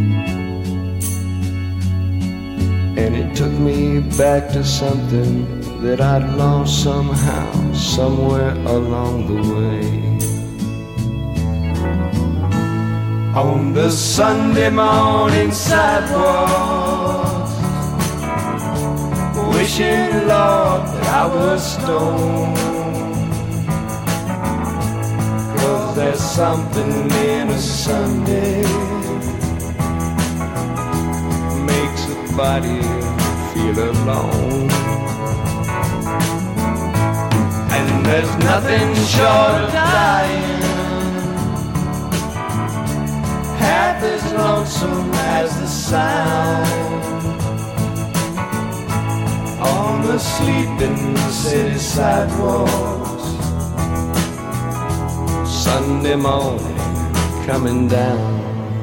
And it took me back to something that I'd lost somehow, somewhere along the way. On the Sunday morning sidewalk, wishing, Lord, that I was stoned. 'Cause there's something in a Sunday makes a body feel alone. And there's nothing short of dying half as lonesome as the sound on the sleeping city sidewalks. Sunday morning coming down.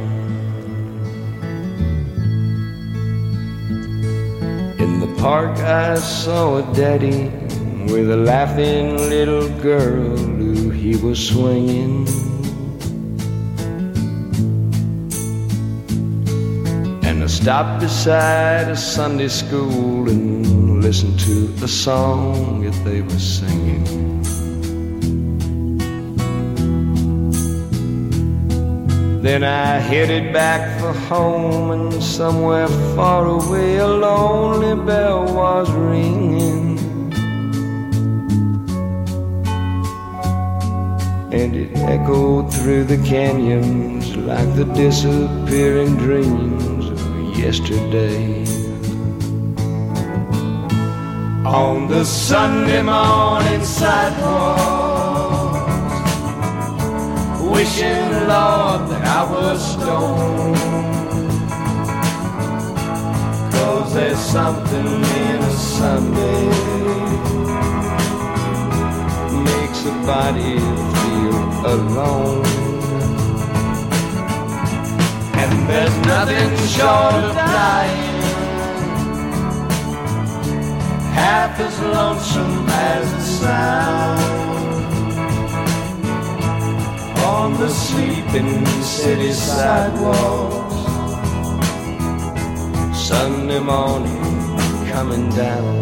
In the park I saw a daddy with a laughing little girl who he was swinging. And I stopped beside a Sunday school and listened to the song that they were singing. Then I headed back for home, and somewhere far away a lonely bell was ringing. And it echoed through the canyons like the disappearing dreams of yesterday. On the Sunday morning sidewalk, wishing, Lord, that I was stoned. 'Cause there's something in a Sunday makes a body feel alone. And there's nothing short of dying half as lonesome as the sound on the sleeping city sidewalks. Sunday morning coming down.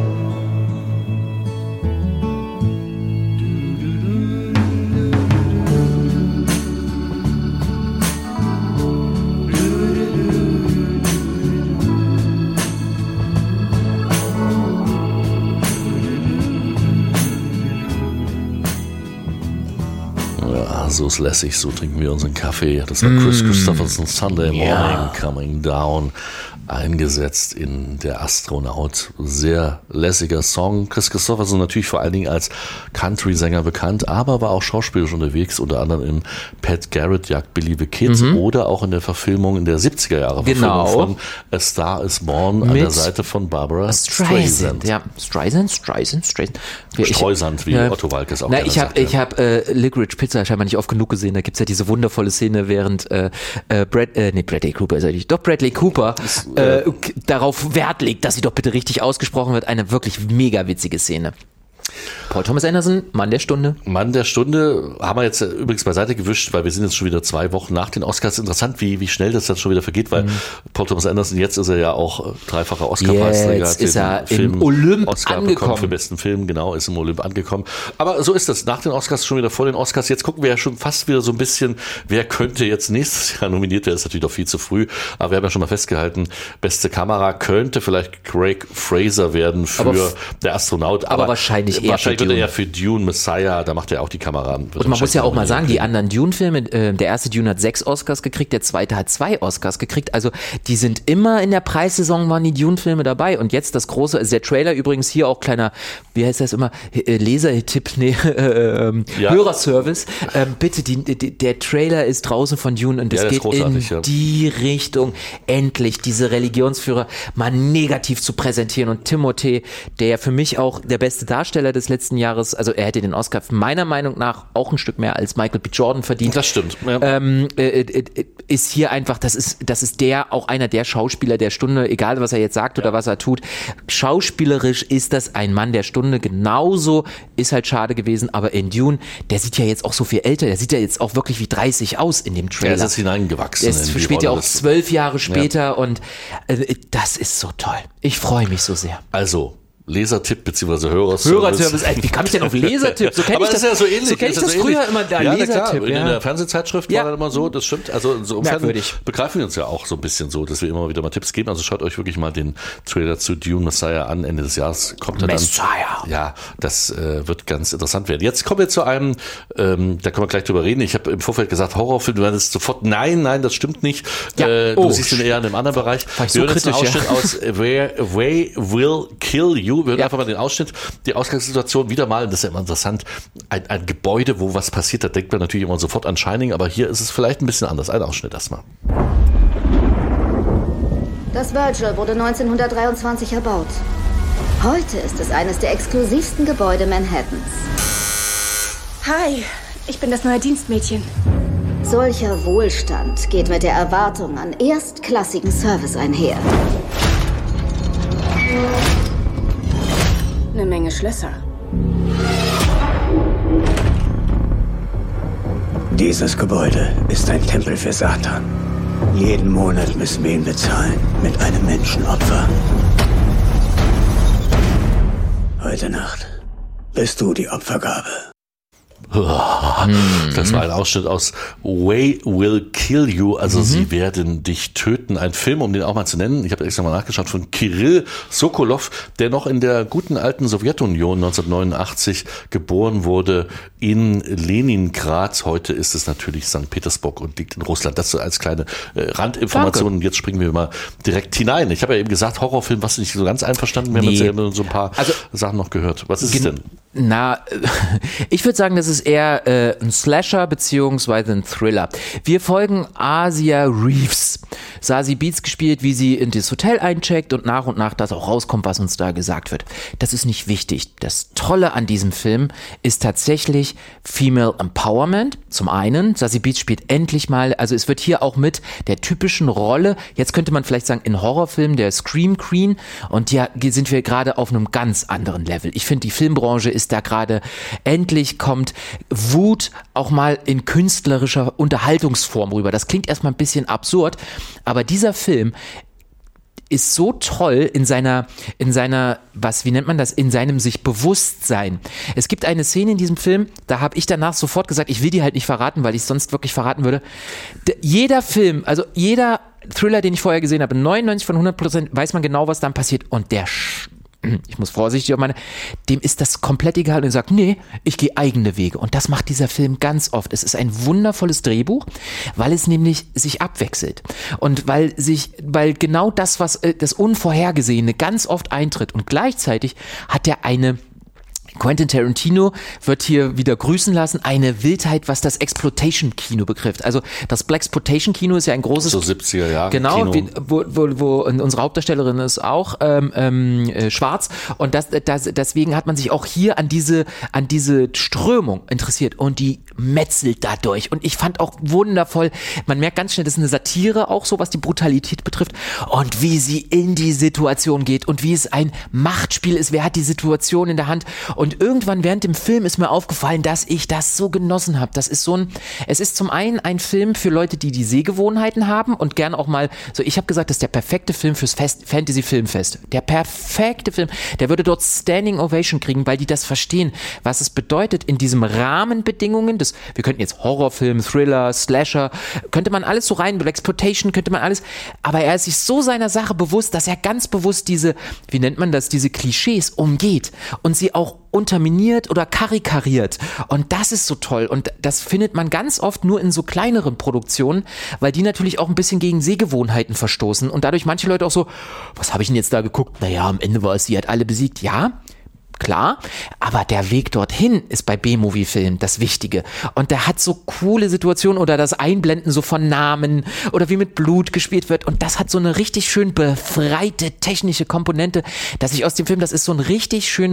So ist lässig, so trinken wir unseren Kaffee. Das war Chris Christopherson, Sunday Morning Coming Down, eingesetzt in Der Astronaut. Sehr lässiger Song. Chris Christopherson natürlich vor allen Dingen als Country-Sänger bekannt, aber war auch schauspielerisch unterwegs, unter anderem im Pat Garrett jagt Billy the Kid oder auch in der Verfilmung in der 70er Jahre Verfilmung von A Star is Born an der Seite von Barbara Streisand. Ja, Streisand. Streusand, wie Otto Walkes auch gerne sagt. Ich habe Licorice Pizza scheinbar nicht oft genug gesehen. Da gibt's ja diese wundervolle Szene, während Bradley Cooper darauf Wert legt, dass sie doch bitte richtig ausgesprochen wird. Eine wirklich mega witzige Szene. Paul Thomas Anderson, Mann der Stunde. Mann der Stunde haben wir jetzt übrigens beiseite gewischt, weil wir sind jetzt schon wieder 2 Wochen nach den Oscars. Interessant, wie schnell das jetzt schon wieder vergeht, weil Paul Thomas Anderson, jetzt ist er ja auch dreifacher Oscar-Preisträger. Jetzt ist er im Olymp Oscar bekommen für besten Film, genau, ist im Olymp angekommen. Aber so ist das, nach den Oscars schon wieder vor den Oscars. Jetzt gucken wir ja schon fast wieder so ein bisschen, wer könnte jetzt nächstes Jahr nominiert werden. Das ist natürlich doch viel zu früh, aber wir haben ja schon mal festgehalten, beste Kamera könnte vielleicht Craig Fraser werden für Der Astronaut. Aber wahrscheinlich eher wird er ja für Dune, Messiah, da macht er auch die Kamera. Und man muss ja auch mal sagen, die anderen Dune-Filme, der erste Dune hat 6 Oscars gekriegt, der zweite hat 2 Oscars gekriegt, also die sind immer in der Preissaison, waren die Dune-Filme dabei und jetzt das große, also der Trailer übrigens hier auch kleiner, wie heißt das immer, Leser-Tipp, Hörerservice, bitte, der Trailer ist draußen von Dune und es geht in die Richtung, endlich diese Religionsführer mal negativ zu präsentieren und Timothée, der für mich auch der beste Darsteller des letzten Jahres, also er hätte den Oscar meiner Meinung nach auch ein Stück mehr als Michael B. Jordan verdient. Das stimmt. Ja. Ist hier einfach, das ist auch einer der Schauspieler der Stunde, egal was er jetzt sagt oder was er tut. Schauspielerisch ist das ein Mann der Stunde, genauso ist halt schade gewesen, aber in Dune, der sieht ja jetzt auch so viel älter, der sieht ja jetzt auch wirklich wie 30 aus in dem Trailer. Der ist hineingewachsen. Der ist spielt ja auch 12 Jahre später und das ist so toll. Ich freue mich so sehr. Also, Lesertipp bzw. Hörerservice. Wie kam ich denn auf Lesertipp? So Aber das ist ja so ähnlich. So kenne ich das früher immer, der Lesertipp. In der Fernsehzeitschrift war das immer so, das stimmt. Also insofern begreifen wir uns ja auch so ein bisschen so, dass wir immer wieder mal Tipps geben. Also schaut euch wirklich mal den Trailer zu Dune Messiah an. Ende des Jahres kommt er dann. Messiah. Ja, das wird ganz interessant werden. Jetzt kommen wir zu einem, da können wir gleich drüber reden. Ich habe im Vorfeld gesagt, Horrorfilm, du werdest sofort, nein, das stimmt nicht. Ja. Du siehst ihn eher in einem anderen Bereich. Wir hören jetzt einen Ausschnitt aus Where Will Kill You. Wir hören einfach mal den Ausschnitt. Die Ausgangssituation wieder mal, das ist ja immer interessant, ein Gebäude, wo was passiert, da denkt man natürlich immer sofort an Shining, aber hier ist es vielleicht ein bisschen anders. Ein Ausschnitt erstmal. Das Virgil wurde 1923 erbaut. Heute ist es eines der exklusivsten Gebäude Manhattans. Hi, ich bin das neue Dienstmädchen. Solcher Wohlstand geht mit der Erwartung an erstklassigen Service einher. Eine Menge Schlösser. Dieses Gebäude ist ein Tempel für Satan. Jeden Monat müssen wir ihn bezahlen mit einem Menschenopfer. Heute Nacht bist du die Opfergabe. Das war ein Ausschnitt aus Way Will Kill You, also sie werden dich töten. Ein Film, um den auch mal zu nennen, ich habe extra mal nachgeschaut, von Kirill Sokolov, der noch in der guten alten Sowjetunion 1989 geboren wurde, in Leningrad. Heute ist es natürlich St. Petersburg und liegt in Russland. Das so als kleine Randinformation. Und jetzt springen wir mal direkt hinein. Ich habe ja eben gesagt, Horrorfilm, was nicht so ganz einverstanden. Wir haben jetzt ja so ein paar Sachen noch gehört. Was ist es denn? Na, ich würde sagen, das ist eher ein Slasher beziehungsweise ein Thriller. Wir folgen Asia Reeves. Zazie Beetz gespielt, wie sie in das Hotel eincheckt und nach das auch rauskommt, was uns da gesagt wird. Das ist nicht wichtig. Das Tolle an diesem Film ist tatsächlich Female Empowerment. Zum einen, Zazie Beetz spielt endlich mal, also es wird hier auch mit der typischen Rolle, jetzt könnte man vielleicht sagen, in Horrorfilmen der Scream Queen, und hier sind wir gerade auf einem ganz anderen Level. Ich finde, die Filmbranche ist da gerade, endlich kommt Wut auch mal in künstlerischer Unterhaltungsform rüber. Das klingt erstmal ein bisschen absurd, aber dieser Film ist so toll in seiner, wie nennt man das, in seinem sich Bewusstsein. Es gibt eine Szene in diesem Film, da habe ich danach sofort gesagt, ich will die halt nicht verraten, weil ich es sonst wirklich verraten würde. Jeder Film, also jeder Thriller, den ich vorher gesehen habe, 99 von 100% weiß man genau, was dann passiert, und ich muss vorsichtig auf dem ist das komplett egal und er sagt, nee, ich gehe eigene Wege. Und das macht dieser Film ganz oft. Es ist ein wundervolles Drehbuch, weil es nämlich sich abwechselt. Und weil genau das, was das Unvorhergesehene ganz oft eintritt. Und gleichzeitig hat er Quentin Tarantino wird hier wieder grüßen lassen, eine Wildheit, was das Exploitation-Kino betrifft. Also das Blaxploitation-Kino ist ja ein großes... So 70er Jahre Genau, Kino. Wo unsere Hauptdarstellerin ist auch schwarz, und deswegen hat man sich auch hier an diese Strömung interessiert, und die metzelt dadurch. Und ich fand auch wundervoll, man merkt ganz schnell, das ist eine Satire auch so, was die Brutalität betrifft, und wie sie in die Situation geht und wie es ein Machtspiel ist, wer hat die Situation in der Hand. Und irgendwann während dem Film ist mir aufgefallen, dass ich das so genossen habe. Es ist zum einen ein Film für Leute, die Sehgewohnheiten haben und gern auch mal, so ich habe gesagt, das ist der perfekte Film fürs Fantasy-Filmfest. Der perfekte Film. Der würde dort Standing Ovation kriegen, weil die das verstehen, was es bedeutet in diesem Rahmenbedingungen wir könnten jetzt Horrorfilm, Thriller, Slasher, könnte man alles so rein, Exploitation, könnte man alles, aber er ist sich so seiner Sache bewusst, dass er ganz bewusst diese Klischees umgeht und sie auch unterminiert oder karikariert. Und das ist so toll. Und das findet man ganz oft nur in so kleineren Produktionen, weil die natürlich auch ein bisschen gegen Sehgewohnheiten verstoßen und dadurch manche Leute auch so, was habe ich denn jetzt da geguckt? Naja, am Ende war es, sie hat alle besiegt. Ja, klar, aber der Weg dorthin ist bei B-Movie-Filmen das Wichtige. Und der hat so coole Situationen oder das Einblenden so von Namen oder wie mit Blut gespielt wird. Und das hat so eine richtig schön befreite technische Komponente, dass ich aus dem Film, das ist so eine richtig schöne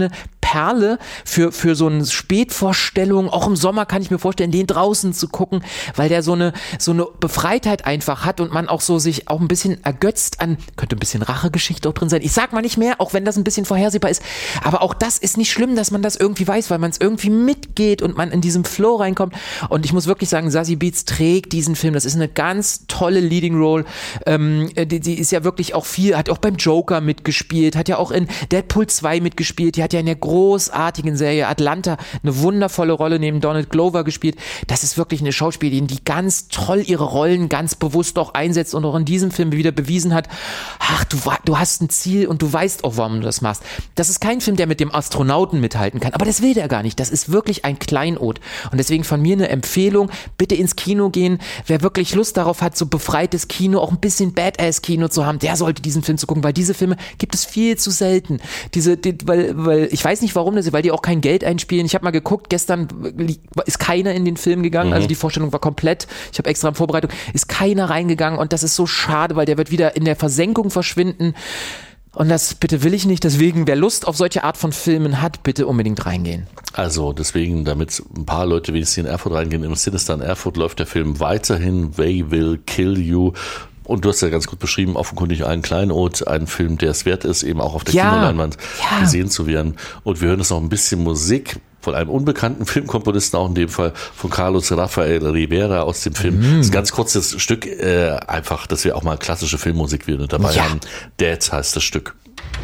Perle für so eine Spätvorstellung. Auch im Sommer kann ich mir vorstellen, den draußen zu gucken, weil der so eine Befreitheit einfach hat und man auch so sich auch ein bisschen ergötzt an, könnte ein bisschen Rachegeschichte auch drin sein. Ich sag mal nicht mehr, auch wenn das ein bisschen vorhersehbar ist, aber auch das ist nicht schlimm, dass man das irgendwie weiß, weil man es irgendwie mitgeht und man in diesem Flow reinkommt. Und ich muss wirklich sagen, Zazie Beetz trägt diesen Film. Das ist eine ganz tolle Leading Role. Die ist ja wirklich auch viel, hat auch beim Joker mitgespielt, hat ja auch in Deadpool 2 mitgespielt, die hat ja in der großartigen Serie Atlanta eine wundervolle Rolle neben Donald Glover gespielt. Das ist wirklich eine Schauspielerin, die ganz toll ihre Rollen ganz bewusst auch einsetzt und auch in diesem Film wieder bewiesen hat, ach, du hast ein Ziel und du weißt auch, warum du das machst. Das ist kein Film, der mit dem Astronauten mithalten kann, aber das will der gar nicht. Das ist wirklich ein Kleinod. Und deswegen von mir eine Empfehlung, bitte ins Kino gehen. Wer wirklich Lust darauf hat, so befreites Kino, auch ein bisschen Badass-Kino zu haben, der sollte diesen Film zu gucken, weil diese Filme gibt es viel zu selten. Weil ich weiß nicht warum, weil die auch kein Geld einspielen. Ich habe mal geguckt, gestern ist keiner in den Film gegangen, also die Vorstellung war komplett, ich habe extra in Vorbereitung, ist keiner reingegangen und das ist so schade, weil der wird wieder in der Versenkung verschwinden. Und das bitte will ich nicht, deswegen, wer Lust auf solche Art von Filmen hat, bitte unbedingt reingehen. Also deswegen, damit ein paar Leute wenigstens in Erfurt reingehen, im Sinister in Erfurt läuft der Film weiterhin, They Will Kill You. Und du hast ja ganz gut beschrieben, offenkundig ein Kleinod, ein Film, der es wert ist, eben auch auf der Kinoleinwand gesehen zu werden. Und wir hören jetzt noch ein bisschen Musik von einem unbekannten Filmkomponisten, auch in dem Fall von Carlos Rafael Rivera aus dem Film. Das ist ein ganz kurzes Stück, einfach, dass wir auch mal klassische Filmmusik wieder dabei haben. Dad heißt das Stück.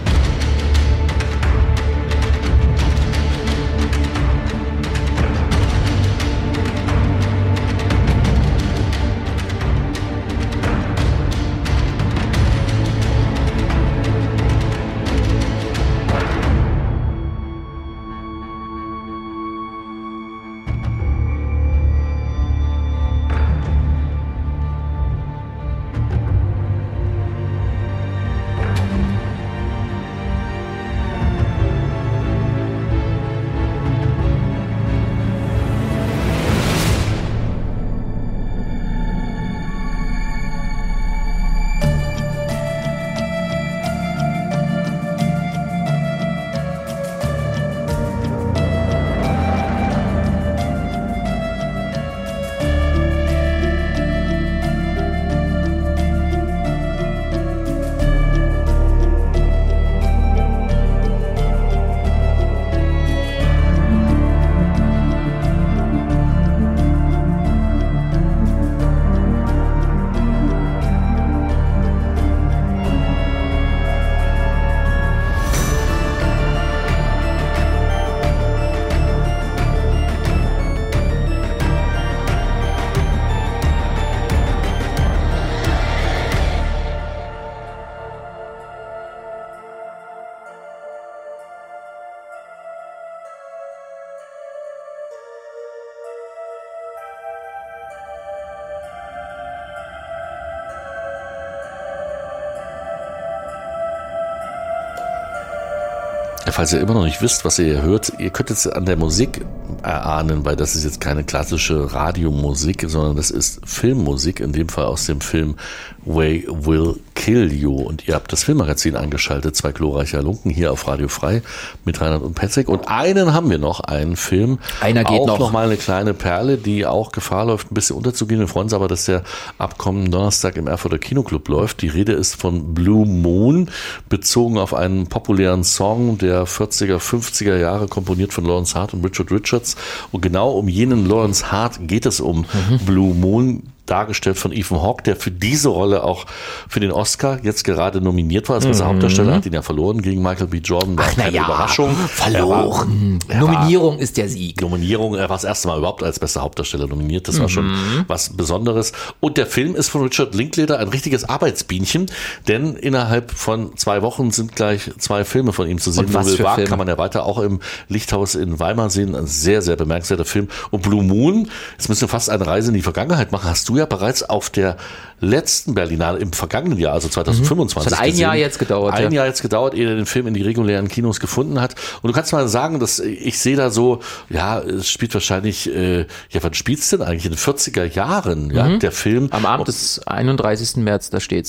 Falls ihr immer noch nicht wisst, was ihr hier hört, ihr könnt jetzt an der Musik erahnen, weil das ist jetzt keine klassische Radiomusik, sondern das ist Filmmusik, in dem Fall aus dem Film They Will Kill You. Und ihr habt das Filmmagazin eingeschaltet, zwei glorreiche Halunken hier auf Radio Frei mit Reinhard und Patrick. Und einen haben wir noch, einen Film. Einer geht auch noch mal eine kleine Perle, die auch Gefahr läuft, ein bisschen unterzugehen. Wir freuen uns aber, dass der ab kommenden Donnerstag im Erfurter Kinoclub läuft. Die Rede ist von Blue Moon, bezogen auf einen populären Song der 40er, 50er Jahre, komponiert von Lawrence Hart und Richard Richards. Und genau um jenen Lawrence Hart geht es um Blue Moon, dargestellt von Ethan Hawke, der für diese Rolle auch für den Oscar jetzt gerade nominiert war als bester Hauptdarsteller, hat ihn ja verloren gegen Michael B. Jordan. War keine Überraschung. Verloren. Nominierung ist der Sieg. Nominierung, er war das erste Mal überhaupt als bester Hauptdarsteller nominiert, das war schon was Besonderes. Und der Film ist von Richard Linklater ein richtiges Arbeitsbienchen, denn innerhalb von 2 Wochen sind gleich 2 Filme von ihm zu sehen. Und was für Filme? Kann man ja weiter auch im Lichthaus in Weimar sehen, ein sehr, sehr bemerkenswerter Film. Und Blue Moon, jetzt müssen wir fast eine Reise in die Vergangenheit machen, hast du ja bereits auf der letzten Berlinale im vergangenen Jahr, also 2025. Das hat ein Jahr jetzt gedauert. Ein Jahr jetzt gedauert, ehe er den Film in die regulären Kinos gefunden hat. Und du kannst mal sagen, dass ich sehe da so, ja, es spielt wahrscheinlich, wann spielt's denn eigentlich? In den 40er Jahren, ja, der Film. Am Abend des 31. März, da steht's.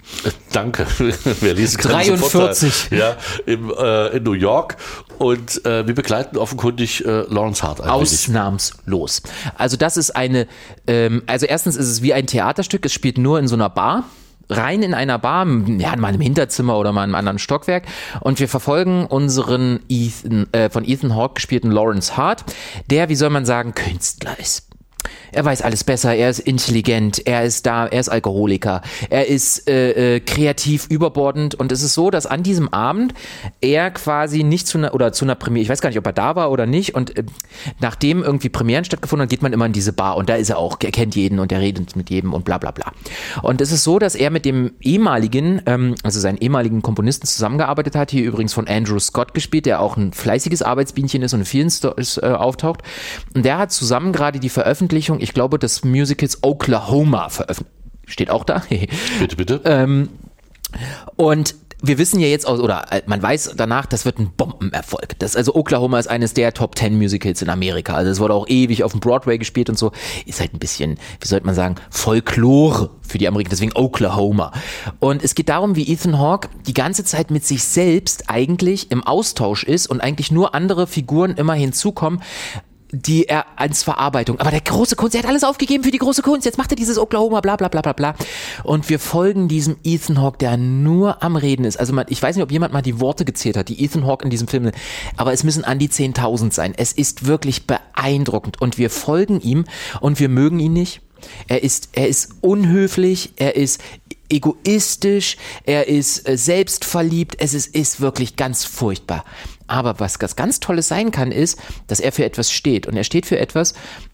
Danke. Wer lesen kann, 43. Ja, in New York. Und wir begleiten offenkundig Lawrence Hart ein wenig. Ausnahmslos. Also das ist also erstens ist es wie ein Theaterstück, es spielt nur in so einer Bar. Rein in einer Bar, ja, mal im Hinterzimmer oder mal in einem anderen Stockwerk. Und wir verfolgen unseren von Ethan Hawke gespielten Lawrence Hart, der, wie soll man sagen, Künstler ist. Er weiß alles besser, er ist intelligent, er ist Alkoholiker, er ist kreativ überbordend und es ist so, dass an diesem Abend er quasi nicht zu einer Premiere, ich weiß gar nicht, ob er da war oder nicht und nachdem irgendwie Premieren stattgefunden hat, geht man immer in diese Bar und da ist er auch, er kennt jeden und er redet mit jedem und bla bla bla. Und es ist so, dass er mit dem seinen ehemaligen Komponisten zusammengearbeitet hat, hier übrigens von Andrew Scott gespielt, der auch ein fleißiges Arbeitsbienchen ist und in vielen Storys auftaucht und der hat zusammen gerade die Veröffentlichung, ich glaube, des Musicals Oklahoma veröffentlicht. Steht auch da. Bitte. Und wir wissen ja jetzt, oder man weiß danach, das wird ein Bombenerfolg. Also Oklahoma ist eines der Top 10 Musicals in Amerika. Also es wurde auch ewig auf dem Broadway gespielt und so. Ist halt ein bisschen, wie sollte man sagen, Folklore für die Amerikaner. Deswegen Oklahoma. Und es geht darum, wie Ethan Hawke die ganze Zeit mit sich selbst eigentlich im Austausch ist und eigentlich nur andere Figuren immer hinzukommen, die er als Verarbeitung, aber der große Kunst, er hat alles aufgegeben für die große Kunst, jetzt macht er dieses Oklahoma, bla bla bla bla bla. Und wir folgen diesem Ethan Hawke, der nur am Reden ist. Also ich weiß nicht, ob jemand mal die Worte gezählt hat, die Ethan Hawke in diesem Film, aber es müssen an die 10.000 sein. Es ist wirklich beeindruckend und wir folgen ihm und wir mögen ihn nicht. Er ist unhöflich, er ist egoistisch, er ist selbstverliebt, es ist wirklich ganz furchtbar. Aber was ganz Tolles sein kann, ist, dass er für etwas steht. Und er steht für etwas,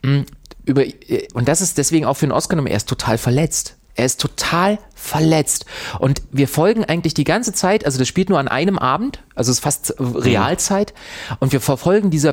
und das ist deswegen auch für einen Oscar genommen, er ist total verletzt. Er ist total verletzt. Und wir folgen eigentlich die ganze Zeit, also das spielt nur an einem Abend, also es ist fast Realzeit. Und wir verfolgen diesem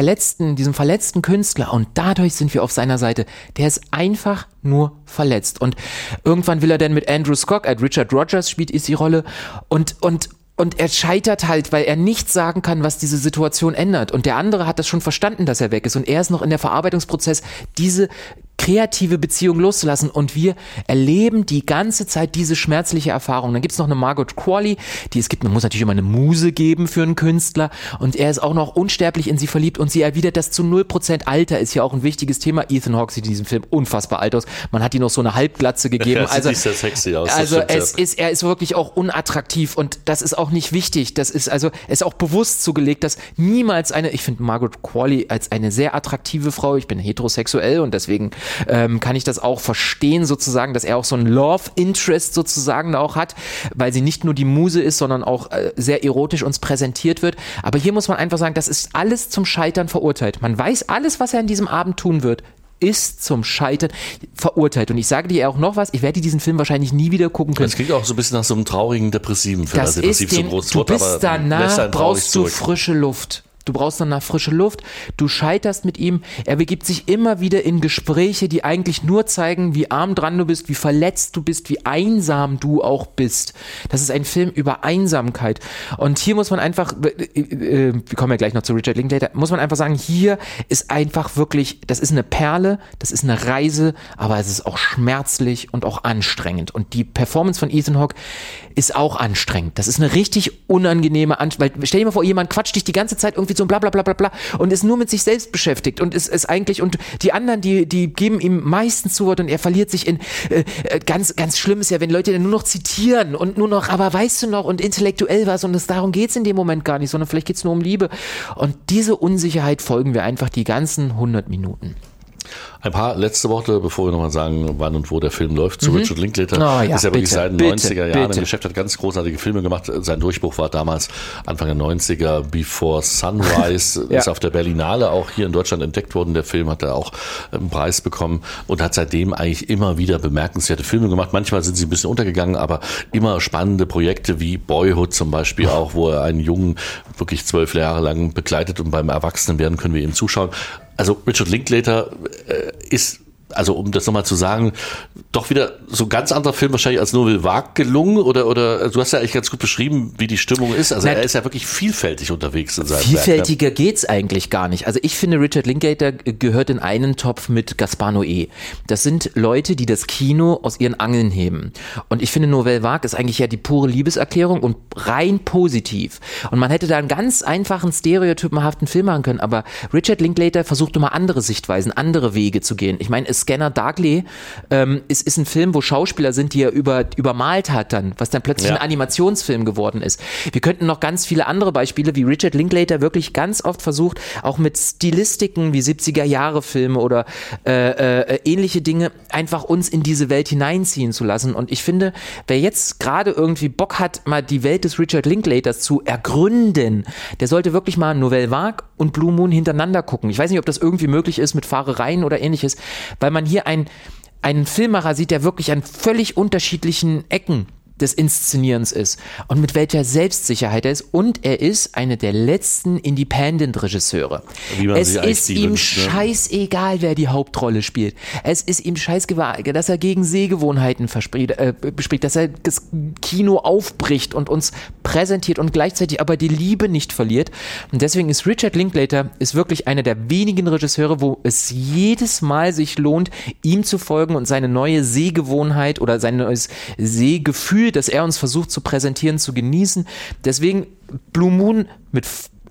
verletzten Künstler und dadurch sind wir auf seiner Seite. Der ist einfach nur verletzt. Und irgendwann will er dann mit Andrew Scott, Richard Rogers spielt die Rolle und er scheitert halt, weil er nicht sagen kann, was diese Situation ändert. Und der andere hat das schon verstanden, dass er weg ist. Und er ist noch in der Verarbeitungsprozess, diese kreative Beziehung loszulassen. Und wir erleben die ganze Zeit diese schmerzliche Erfahrung. Dann gibt es noch eine Margot Qualley, man muss natürlich immer eine Muse geben für einen Künstler. Und er ist auch noch unsterblich in sie verliebt. Und sie erwidert das zu 0%. Alter ist ja auch ein wichtiges Thema. Ethan Hawke sieht in diesem Film unfassbar alt aus. Man hat ihm noch so eine Halbglatze gegeben. Ja, sieht sehr sexy aus. Also er ist wirklich auch unattraktiv. Und das ist auch nicht wichtig. Es ist auch bewusst zugelegt, dass niemals ich finde Margot Qualley als eine sehr attraktive Frau. Ich bin heterosexuell und deswegen kann ich das auch verstehen sozusagen, dass er auch so ein Love Interest sozusagen auch hat, weil sie nicht nur die Muse ist, sondern auch sehr erotisch uns präsentiert wird. Aber hier muss man einfach sagen, das ist alles zum Scheitern verurteilt. Man weiß alles, was er an diesem Abend tun wird, ist zum Scheitern verurteilt. Und ich sage dir auch noch was, ich werde diesen Film wahrscheinlich nie wieder gucken können. Das klingt auch so ein bisschen nach so einem traurigen, depressiven Film. Das ist du bist danach, brauchst du frische Luft. Du brauchst danach frische Luft, du scheiterst mit ihm, er begibt sich immer wieder in Gespräche, die eigentlich nur zeigen, wie arm dran du bist, wie verletzt du bist, wie einsam du auch bist. Das ist ein Film über Einsamkeit. Und hier muss man einfach, wir kommen ja gleich noch zu Richard Linklater, muss man einfach sagen, hier ist einfach wirklich, das ist eine Perle, das ist eine Reise, aber es ist auch schmerzlich und auch anstrengend. Und die Performance von Ethan Hawke ist auch anstrengend. Das ist eine richtig unangenehme weil stell dir mal vor, jemand quatscht dich die ganze Zeit irgendwie so bla bla bla bla bla und ist nur mit sich selbst beschäftigt und ist eigentlich, und die anderen, die geben ihm meistens zu Wort und er verliert sich in ganz, ganz schlimm ist ja, wenn Leute dann nur noch zitieren und nur noch, aber weißt du noch, und intellektuell was, und darum geht's in dem Moment gar nicht, sondern vielleicht geht's nur um Liebe. Und diese Unsicherheit folgen wir einfach die ganzen 100 Minuten. Ein paar letzte Worte, bevor wir nochmal sagen, wann und wo der Film läuft. Zu Richard Linklater. Ist ja wirklich seit den 90er Jahren im Geschäft, hat ganz großartige Filme gemacht. Sein Durchbruch war damals Anfang der 90er, Before Sunrise, ist auf der Berlinale auch hier in Deutschland entdeckt worden. Der Film hat da auch einen Preis bekommen und hat seitdem eigentlich immer wieder bemerkenswerte Filme gemacht. Manchmal sind sie ein bisschen untergegangen, aber immer spannende Projekte wie Boyhood zum Beispiel auch, wo er einen Jungen wirklich 12 Jahre lang begleitet und beim Erwachsenenwerden können wir ihm zuschauen. Also Richard Linklater ist also um das nochmal zu sagen, doch wieder so ein ganz anderer Film wahrscheinlich als Nouvelle Vague gelungen oder du hast ja eigentlich ganz gut beschrieben, wie die Stimmung ist. Also er ist ja wirklich vielfältig unterwegs in seinem Vielfältiger Werk, ne? geht's eigentlich gar nicht. Also ich finde, Richard Linklater gehört in einen Topf mit Gaspar Noé. Das sind Leute, die das Kino aus ihren Angeln heben. Und ich finde, Nouvelle Vague ist eigentlich ja die pure Liebeserklärung und rein positiv. Und man hätte da einen ganz einfachen, stereotypenhaften Film machen können, aber Richard Linklater versucht immer andere Sichtweisen, andere Wege zu gehen. Ich meine, Scanner Darkly ist ein Film, wo Schauspieler sind, die er übermalt hat dann, was dann plötzlich ein Animationsfilm geworden ist. Wir könnten noch ganz viele andere Beispiele, wie Richard Linklater wirklich ganz oft versucht, auch mit Stilistiken wie 70er-Jahre-Filme oder ähnliche Dinge, einfach uns in diese Welt hineinziehen zu lassen. Und ich finde, wer jetzt gerade irgendwie Bock hat, mal die Welt des Richard Linklaters zu ergründen, der sollte wirklich mal Nouvelle Vague und Blue Moon hintereinander gucken. Ich weiß nicht, ob das irgendwie möglich ist mit Fahrereien oder ähnliches, weil man hier einen Filmemacher sieht, der wirklich an völlig unterschiedlichen Ecken des Inszenierens ist und mit welcher Selbstsicherheit er ist. Und er ist einer der letzten Independent-Regisseure. Es ist ihm scheißegal, wer die Hauptrolle spielt. Es ist ihm scheißegal, dass er gegen Sehgewohnheiten bespricht, dass er das Kino aufbricht und uns präsentiert und gleichzeitig aber die Liebe nicht verliert. Und deswegen ist Richard Linklater wirklich einer der wenigen Regisseure, wo es jedes Mal sich lohnt, ihm zu folgen und seine neue Sehgewohnheit oder sein neues Sehgefühl, das er uns versucht zu präsentieren, zu genießen. Deswegen Blue Moon mit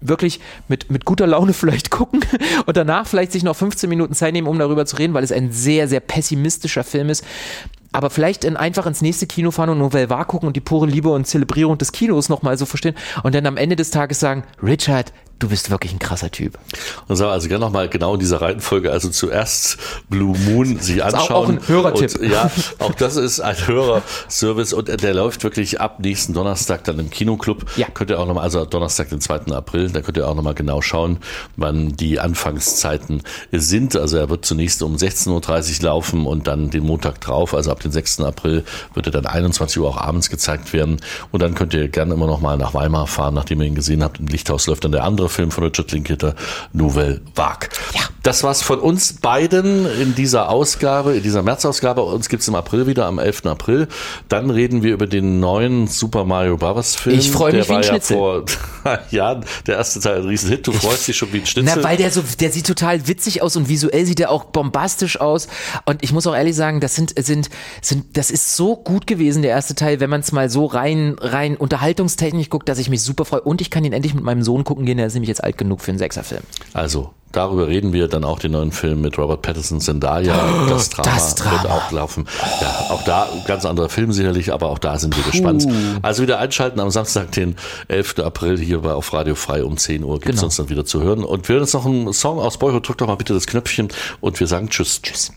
guter Laune vielleicht gucken und danach vielleicht sich noch 15 Minuten Zeit nehmen, um darüber zu reden, weil es ein sehr, sehr pessimistischer Film ist. Aber vielleicht einfach ins nächste Kino fahren und Nouvelle Vague gucken und die pure Liebe und Zelebrierung des Kinos nochmal so verstehen und dann am Ende des Tages sagen, Richard, du bist wirklich ein krasser Typ. Und sagen also gerne nochmal genau in dieser Reihenfolge, also zuerst Blue Moon sich anschauen. Auch ein Hörertipp. Und, ja, auch das ist ein Hörerservice und der läuft wirklich ab nächsten Donnerstag dann im Kinoclub. Ja. Könnt ihr auch nochmal, also Donnerstag, den 2. April, da könnt ihr auch nochmal genau schauen, wann die Anfangszeiten sind. Also er wird zunächst um 16.30 Uhr laufen und dann den Montag drauf, also ab dem 6. April wird er dann 21 Uhr auch abends gezeigt werden. Und dann könnt ihr gerne immer noch mal nach Weimar fahren, nachdem ihr ihn gesehen habt. Im Lichthaus läuft dann der andere Film von Richard Linklater, Nouvelle Vague. Ja. Das war's von uns beiden in dieser Ausgabe, in dieser März-Ausgabe. Uns gibt's im April wieder, am 11. April. Dann reden wir über den neuen Super Mario Bros. Film. Ich freue mich wie ein Schnitzel. Der war ja vor Jahren der erste Teil ein Riesenhit. Du freust dich schon wie ein Schnitzel. Na, weil der sieht total witzig aus und visuell sieht er auch bombastisch aus. Und ich muss auch ehrlich sagen, das ist so gut gewesen, der erste Teil, wenn man es mal so rein unterhaltungstechnisch guckt, dass ich mich super freue. Und ich kann ihn endlich mit meinem Sohn gucken gehen, der ist nämlich jetzt alt genug für einen Sechserfilm. Also, darüber reden wir, dann auch den neuen Film mit Robert Pattinson, Zendaya, das Drama wird auch laufen. Ja, auch da ganz anderer Film sicherlich, aber auch da sind wir gespannt. Also wieder einschalten am Samstag, den 11. April hier auf Radio Frei um 10 Uhr gibt es uns dann wieder zu hören. Und wir hören jetzt noch einen Song aus Boyhood, drückt doch mal bitte das Knöpfchen und wir sagen Tschüss. Tschüss.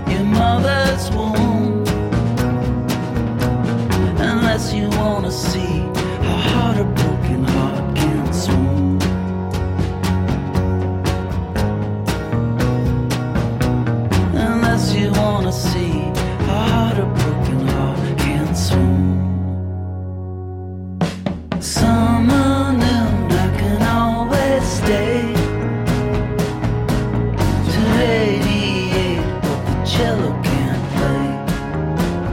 See